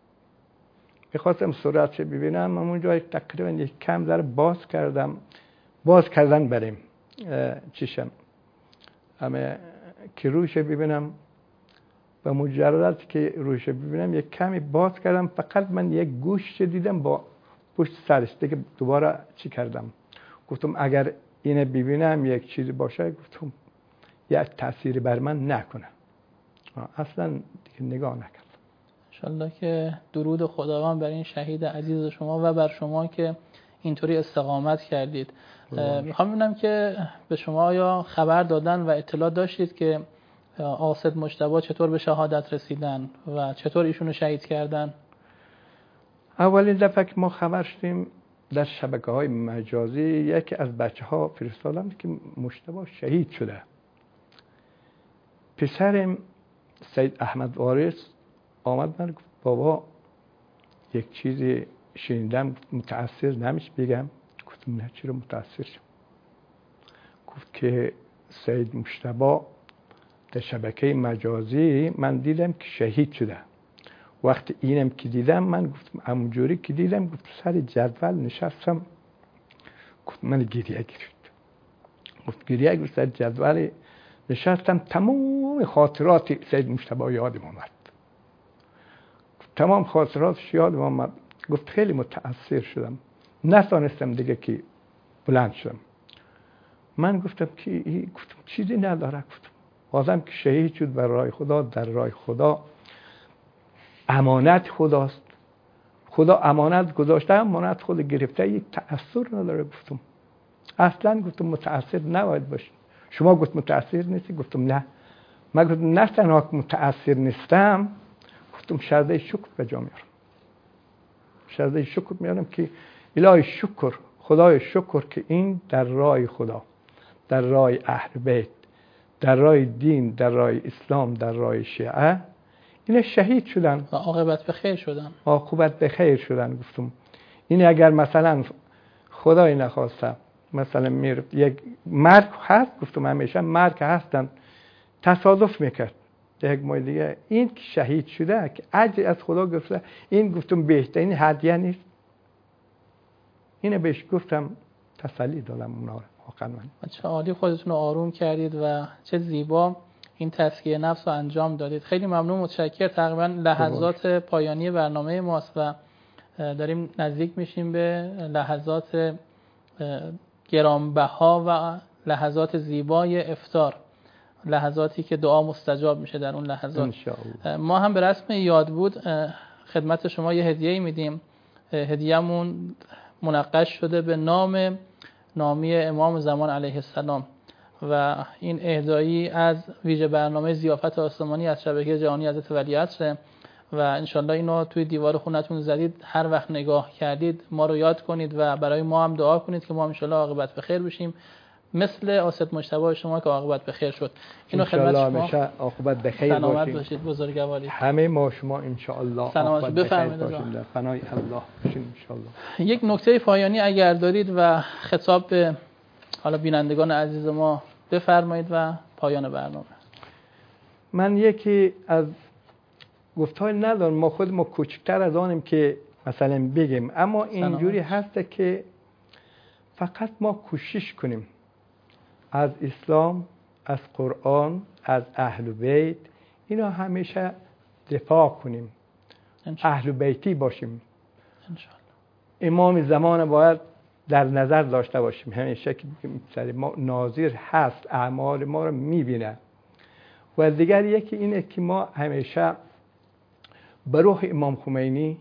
میخواستم صورتش ببینم. من اونجا تقریبا یک کم ذره باز کردم، باز کردن بریم چشم اما که روش ببینم. و مجرد که روش ببینم یک کمی باز کردم، فقط من یک گوش دیدم با پشت سرش. دیگه دوباره چی کردم، گفتم اگر اینه ببینم یک چیزی باشه، گفتم یک تأثیری بر من نکنه. اصلا دیگه نگاه نکردم. انشالله که درود خداوند بر این شهید عزیز شما و بر شما که اینطوری استقامت کردید. میخوام ببینم که به شما آیا خبر دادن و اطلاع داشتید که قاصد مجتبی چطور به شهادت رسیدن و چطور ایشونو شهید کردن؟ اولین دفعه که ما خبر شدیم در شبکه های مجازی، یکی از بچه ها فرستادن که مجتبی شهید شده. پسرم سید احمد وارث آمد من گفت بابا یک چیزی شنیدم، متأثر نمیش بگم؟ گفتم نه چرا متأثر شم؟ گفت که سید مجتبی در شبکه مجازی من دیدم که شهید شده. وقتی اینم که دیدم من گفتم همونجوری که دیدم، گفت سر جدول نشستم، گفت من گریه گرفت. گفت گریه گرفت سر جدول نشستم، تمام خاطرات سید مجتبی یادم اومد، تمام خاطراتش یادم اومد. گفت خیلی متأثر شدم، نتونستم دیگه که بلند شدم. من گفتم که گفتم چیزی نداره، گفتم آدم که شهید شد بر راه خدا، در راه خدا، امانت خداست، خدا امانت گذاشته، امانت خود گرفته، یک تأثیر نداره. گفتم اصلا گفتم متأثر نباید باشی. شما گفت متأثر نیستی؟ گفتم نه. من گفتم نه تنها که متأثر نیستم، گفتم شهاده شکر به جا میارم، شهاده شکر میارم که الهی شکر، خدای شکر که این در راه خدا، در راه اهل بیت، در راه دین، در راه اسلام، در راه شیعه اینا شهید شدن و عاقبت به خیر شدن. عاقبت به خیر شدن. گفتم این اگر مثلا خدای نخواسته مثلا میر یک مرگ هست، گفتم همیشه مرگ هستن، تصادف میکرد یک ماه دیگه این که شهید شده که اجر از خدا گرفته، این گفتم بهترین هدیه نیست؟ اینو بهش گفتم تسلی دادم اونا. واقعا چه عالی خودتون رو آروم کردید و چه زیبا این تزکیه نفس رو انجام دادید. خیلی ممنون، متشکرم. تقریبا لحظات پایانی برنامه ماست و داریم نزدیک میشیم به لحظات گرانبها و لحظات زیبای افطار، لحظاتی که دعا مستجاب میشه در اون لحظات. انشاءالله. ما هم به رسم یاد بود خدمت شما یه هدیه میدیم. هدیه‌مون منقش شده به نام نامی امام زمان علیه السلام. و این اهدایی از ویژه برنامه ضیافت آسمانی از شبکه جهانی حضرت ولیعصر و انشالله اینو توی دیوار خونتون زدید، هر وقت نگاه کردید ما رو یاد کنید و برای ما هم دعا کنید که ما انشالله عاقبت به خیر بشیم، مثل آسد مجتبی شما که عاقبت به خیر شد. اینو خدمت شما همیشه عاقبت به خیر سلامت باشید. باشید بزرگواری. همه ما شما ان شاء الله سلامت عاقبت به خیر بفرمایید. باشیم در فنای الله باشیم ان شاء الله. یک نکته پایانی اگر دارید و خطاب به حالا بینندگان عزیز ما بفرمایید و پایان برنامه. من یکی از گفتهای ندارم، ما خود ما کوچکتر از آنیم که مثلا بگیم، اما اینجوری هست که فقط ما کوشش کنیم از اسلام، از قرآن، از اهل بیت اینا همیشه دفاع کنیم، اهل بیتی باشیم انشاءالله. امام زمان باید در نظر داشته باشیم، همیشه که ما ناظر هست اعمال ما رو میبینه. و دیگر یکی اینه که ما همیشه به روح امام خمینی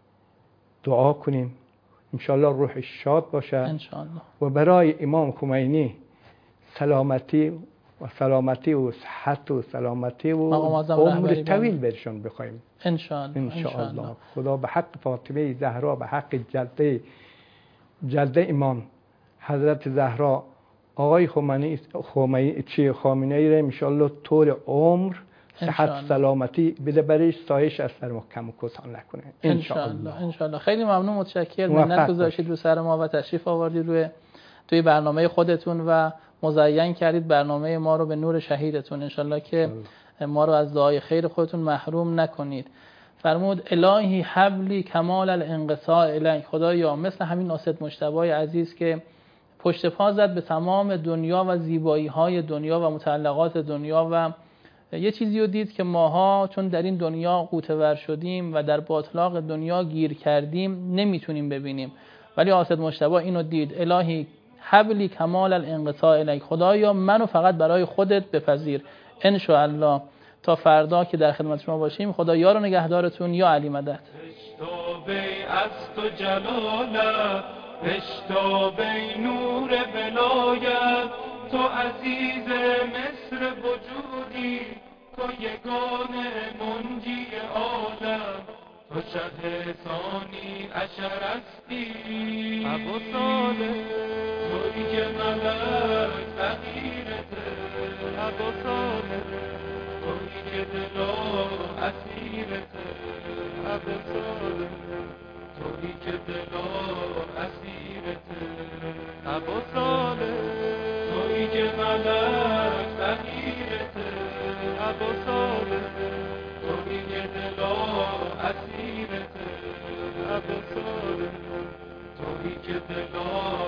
دعا کنیم انشاءالله روحش شاد باشه انشاءالله. و برای امام خمینی سلامتی و سلامتی و صحت و سلامتی و عمر طویل برشون بخوایم انشاءالله. انشاءالله. خدا به حق فاطمه زهرا، به حق جده جده امام حضرت زهرا آقای خمینی خمینی چی خامنه‌ای را انشاءالله طول عمر صحت سلامتی بده برش، سایش از سر ما کم و کسان نکنه انشاءالله. انشاءالله. خیلی ممنون، متشکرم، منت گذاشتید رو سر ما و تشریف آوردید روی توی برنامه خودتون و مزین کردید برنامه ما رو به نور شهیدتون. انشاءالله که ما رو از دعای خیر خودتون محروم نکنید. فرمود الهی حبلی کمال الانقطاع الیک، خدایا مثل همین آسد مجتبی عزیز که پشت پا زد به تمام دنیا و زیبایی های دنیا و متعلقات دنیا و یه چیزی رو دید که ماها چون در این دنیا غوطه ور شدیم و در باطلاق دنیا گیر کردیم نمیتونیم ببینیم، ولی آسد مجتبی اینو دید. الهی حبلی کمال الانقطاع الیک، خدایا منو فقط برای خودت بپذیر. ان شاء الله تا فردا که در خدمت شما باشیم. خدا یار و نگهدارتون. یا علی مدد. رشتا بی نور ولایت، تو عزیز مصر وجودی، تو یگانه منجی عالم، تو شه ثانی عشر هستی. ابو صالح تویی که ملک فقیرته، ابو صالح تویی که دلا اسیرته، ابو صالح تویی که دلا اسیرته، ابو صالح تویی که ملک فقیرته، ابو صالح تویی که دلا اسیرته، ابو صالح تویی که دلا